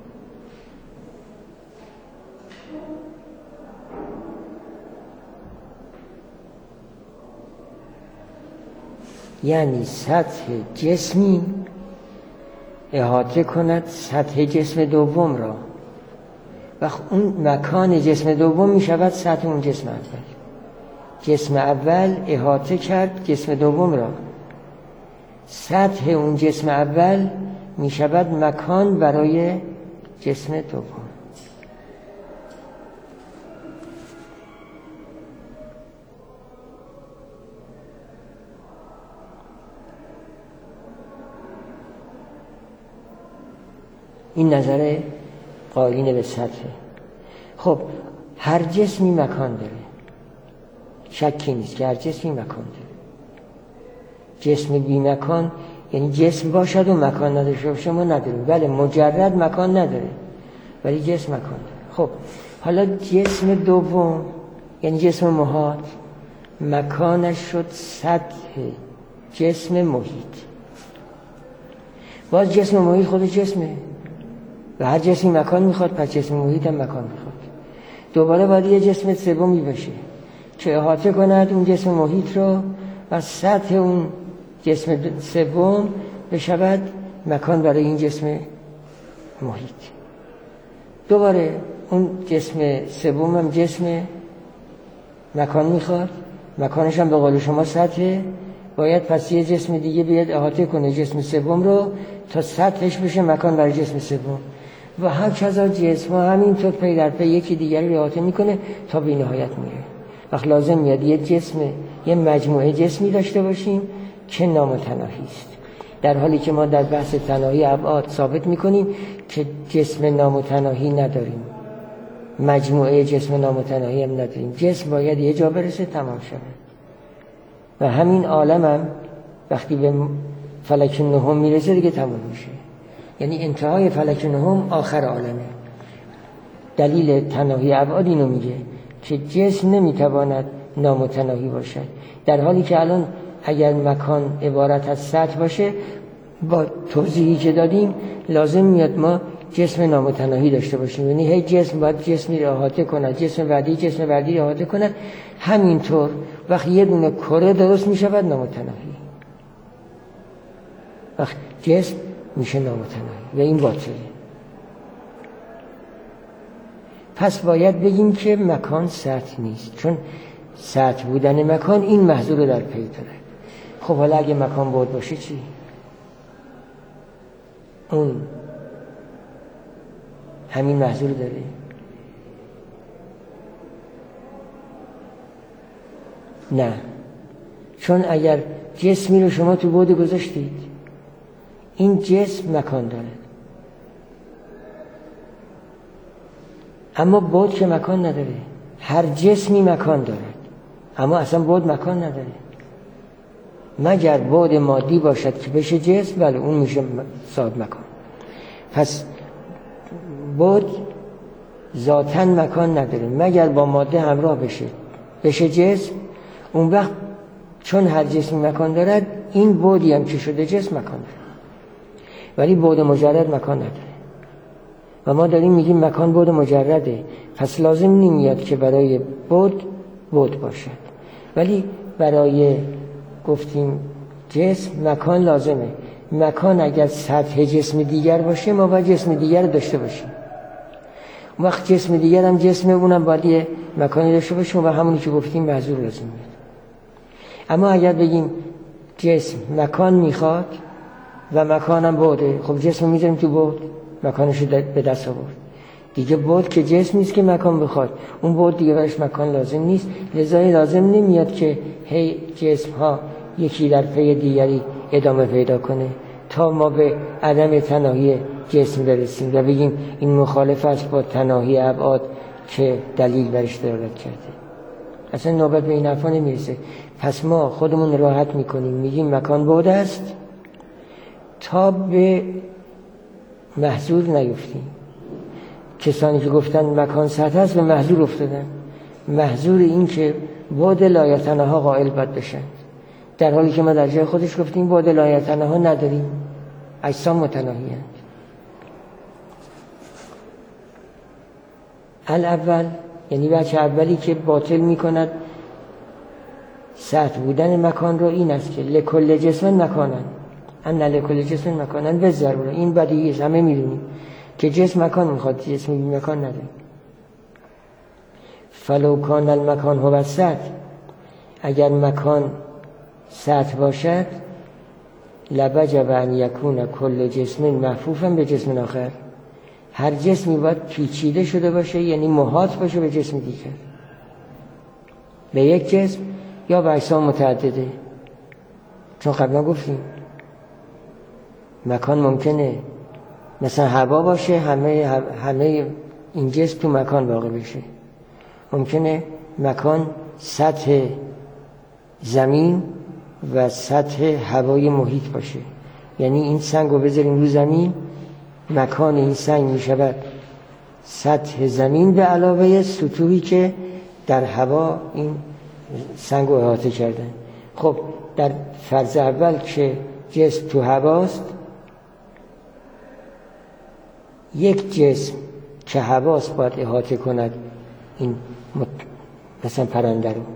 یعنی سطح جسمی احاطه کند سطح جسم دوم را، و اون مکان جسم دوم می شود سطح اون جسم اول. جسم اول احاطه کرد جسم دوم را، سطح اون جسم اول می شود مکان برای جسم دوم. این نظر قائلین به سطحه. خب هر جسمی مکان داره، شکی نیست که هر جسمی مکان داره. جسم بی مکان یعنی جسم باشد و مکان نداشته باشه ما نداریم. بله مجرد مکان نداره ولی جسم مکان داره. خب حالا جسم دوم یعنی جسم محاط مکانش شد سطح جسم محیط. باز جسم محیط خود جسمه و هر جسمی مکان میخواد، پس جسم محیط هم مکان میخواد. دوباره باید یه جسم سومی باشه که احاطه کند اون جسم محیط رو و سطح اون جسم سوم بشود مکان برای این جسم محیط. دوباره اون جسم سوم هم جسم مکان میخواد، مکانش هم به قول شما سطحه، باید پس یه جسم دیگه بیاد احاطه کنه جسم سوم رو تا سطحش بشه مکان برای جسم سوم، و هرچند جسم همینطور پی در پی یکی دیگری رو احاطه میکنه تا به نهایت میره. وقت لازم میاد یه مجموعه جسمی داشته باشیم که نامتناهی است، در حالی که ما در بحث تناهی ابعاد ثابت میکنیم که جسم نامتناهی نداریم، مجموعه جسم نامتناهی هم نداریم. جسم باید یه جا برسه تمام شده. و همین عالم هم وقتی به فلک نهم میرسه دیگه تمام میشه، یعنی انتهای فلک نهم آخر عالمه. دلیل تناهی ابعاد اینو میگه که جسم نمیتواند نامتناهی باشد، در حالی که الان اگر مکان عبارت از سطح باشه با توضیحی که دادیم لازم میاد ما جسم نامتناهی داشته باشیم، یعنی هی جسم باید جسمی رو احاطه کند، جسم بعدی رو احاطه کند. همینطور وقتی یه دونه کره درست میشود نامتناهی، وقت جسم میشه نامتناهی و این باطله. پس باید بگیم که مکان سطح نیست، چون سطح بودن مکان این محضور رو در پی داره. خب حالا اگه مکان بعد باشه چی؟ اون همین محضور داره؟ نه، چون اگر جسمی رو شما تو بعد گذاشتید این جسم مکان داره، اما بعد که مکان نداره. هر جسمی مکان داره اما اصلا بعد مکان نداره، مگر بعد مادی باشد که بشه جسم، بله اون میشه صاحب مکان. پس بعد ذاتاً مکان نداره مگر با ماده همراه بشه جسم. اون وقت چون هر جسمی مکان دارد این بعدی هم که شده جسم مکان داره، ولی بعد مجرد مکان نداره. و ما داریم میگیم مکان بعد مجرده، پس لازم نمیاد که برای بعد باشد، ولی برای گفتیم جسم مکان لازمه. مکان اگر سطح جسم دیگر باشه ما باید جسم دیگر رو داشته باشیم. اون وقت جسم دیگر هم جسم اونم باید یه مکانی داشته باشه و همونی که گفتیم محضور لازم میاد. اما اگر بگیم جسم مکان میخواد و مکانم بعده، خب جسم میذاریم تو بعد، مکانشو به دست آورد دیگه. بعد که جسم نیست که مکان بخواد، اون بعد دیگه برش مکان لازم نیست. لذا لازم نمیاد که هی جسم ها یکی در پی دیگری ادامه پیدا کنه تا ما به عدم تناهی جسم برسیم و بگیم این مخالف است با تناهی ابعاد که دلیل برش دلالت کرده. اصلا نوبت به این حرفا نمیرسه. پس ما خودمون راحت میکنیم، میگیم مکان بعد است تا به محظور نیفتیم. کسانی که گفتن مکان سطح است به محظور افتادن. محظور این که بعد لایتناها قائل باید بشن، در حالی که ما در جای خودش گفتیم بعد لایتناها نداریم، اجسام متناهی هستند. الاول یعنی بچه اولی که باطل میکند سطح بودن مکان رو این است که لکل جسم مکانن، ان لکل جسم مکانن به ضروره. این بدیهی است، همه میدونیم که جسم مکان میخواد، جسم بی مکان نداره. فلو کان المکان هو السطح، اگر مکان سطح باشد لوجب ان یکون کل جسم محفوفا به جسم آخر، هر جسمی باید پیچیده شده باشه، یعنی محاط باشه به جسم دیگر، به یک جسم یا به اجسام متعدده. چون قبلا گفتیم مکان ممکنه مثلا هوا باشه، همه این جسم تو مکان واقع بشه. ممکنه مکان سطح زمین و سطح هوای محیط باشه، یعنی این سنگ رو بذاریم رو زمین، مکان این سنگ می شود سطح زمین به علاوه سطوحی که در هوا این سنگ رو احاطه کردن. خب در فرض اول که جسم تو هواست، یک جسم که هواست باید احاطه کند این مثلا پرنده رو.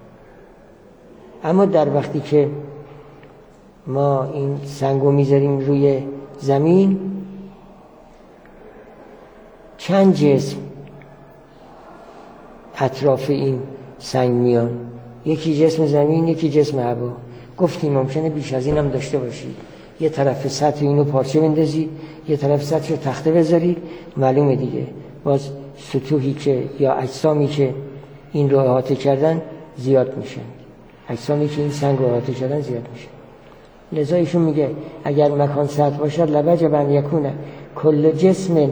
اما در وقتی که ما این سنگ رو میذاریم روی زمین، چند جسم اطراف این سنگ میان، یکی جسم زمین، یکی جسم هوا. گفتیم ممکنه بیش از این هم داشته باشید، یه طرف سطح اینو پارچه بندازید، یه طرف سطح رو تخته بذارید، معلومه دیگه باز سطوحی که یا اجسامی که این رو احاطه کردن زیاد میشن، اجسامی که این سنگ رو احاطه کردن زیاد میشن. لذا ایشون میگه اگر مکان سطح باشد لوجب ان یکون کل جسم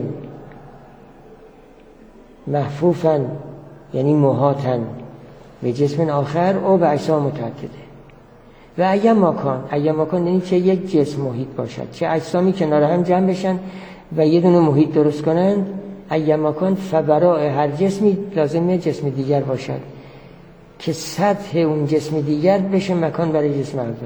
محفوفا، یعنی محاطا به جسم آخر او به اجسام متعدده. و اگر مکان یعنی چه یک جسم محیط باشد، چه اجسامی کنار هم جمع بشن و یه دونه محیط درست کنن، اگر مکان فبراء هر جسمی لازمه جسم دیگر باشد که سطح اون جسم دیگر بشه مکان برای جسم اول.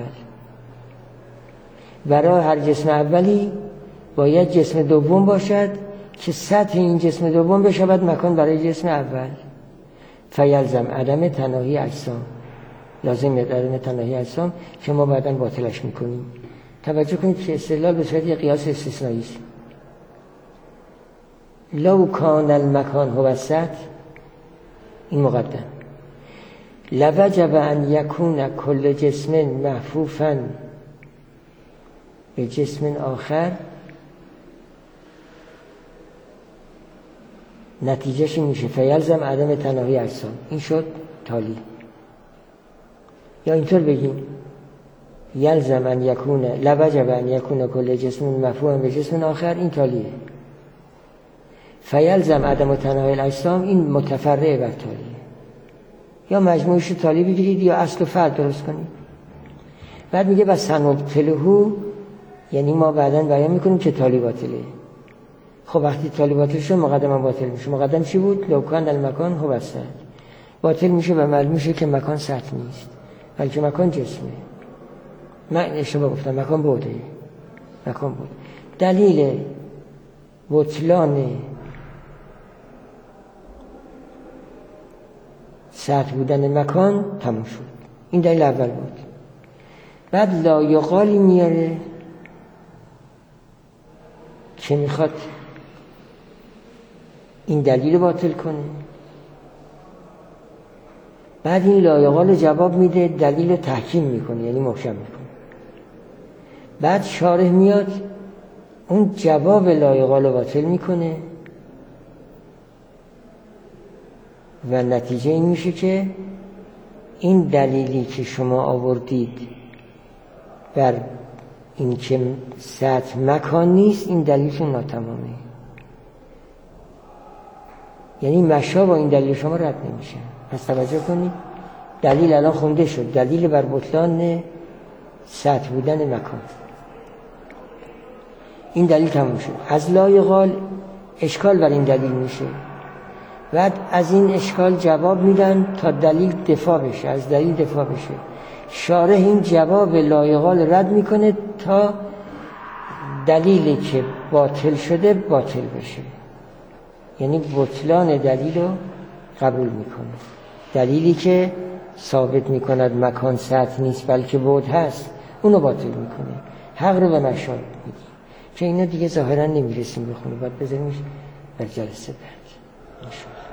برای هر جسم اولی باید جسم دوم باشد که سطح این جسم دوم بشود مکان برای جسم اول. فیلزم عدم تناهی اجسام، لازم عدم تناهی اجسام که ما بعداً باطلش میکنیم. توجه کنید که استدلال به صورت یک قیاس استثنایی است. لو کان المکان هو السطح، این مقدم، لوجب ان یکون کل جسم محفوفا به جسم آخر، نتیجهش میشه فیلزم عدم تناهی اجسام. این شد تالی. یا اینطور بگیم یلزم ان یکون لوجب ان یکون کل جسم مفهوم به جسم آخر، این تالیه. فیلزم عدم تناهی الاجسام، این متفرع بر تالیه. یا مجموعش تالی بگیرید یا اصل و فرع درست کنید. بعد میگه بس سنبتلهو، یعنی ما بعداً بیان میکنیم که تالی باطله. خب وقتی تالی باطل شد مقدم باطل میشه. مقدم چی بود؟ لو کان المکان هو السطح. باطل میشه و معلوم میشه که مکان سطح نیست بلکه مکان جسمه. من اشتباه گفتم، مکان بعده. مکان بود. دلیل بطلان سطح بودن مکان تموم شد. این دلیل اول بود. بعد لا یقالی میاره که میخواد این دلیل رو باطل کنه. بعد این لایقال جواب میده، دلیل رو تحکیم میکنه، یعنی محکم میکنه. بعد شارح میاد اون جواب لایقال رو باطل میکنه و نتیجه این میشه که این دلیلی که شما آوردید بر این که سطح مکان نیست، این دلیلشون ناتمامه. یعنی مشا با این دلیل شما رد نمیشه. پس توجه کنید، دلیل الان خونده شد، دلیل بر بطلان سطح بودن مکان. این دلیل تموم شد. از لایقال اشکال بر این دلیل میشه، بعد از این اشکال جواب میدن تا دلیل دفاع بشه، از دلیل دفاع بشه. شارح این جواب لایقال رد میکنه تا دلیلی که باطل شده باطل بشه، یعنی بطلان دلیل رو قبول میکنه. دلیلی که ثابت میکند مکان سطح نیست بلکه بعد هست، اونو باطل میکنه. حق رو به مشاهد میدی که اینا دیگه ظاهرا نمیرسیم بخونه، باید بذاریمش بر جلسه بعد.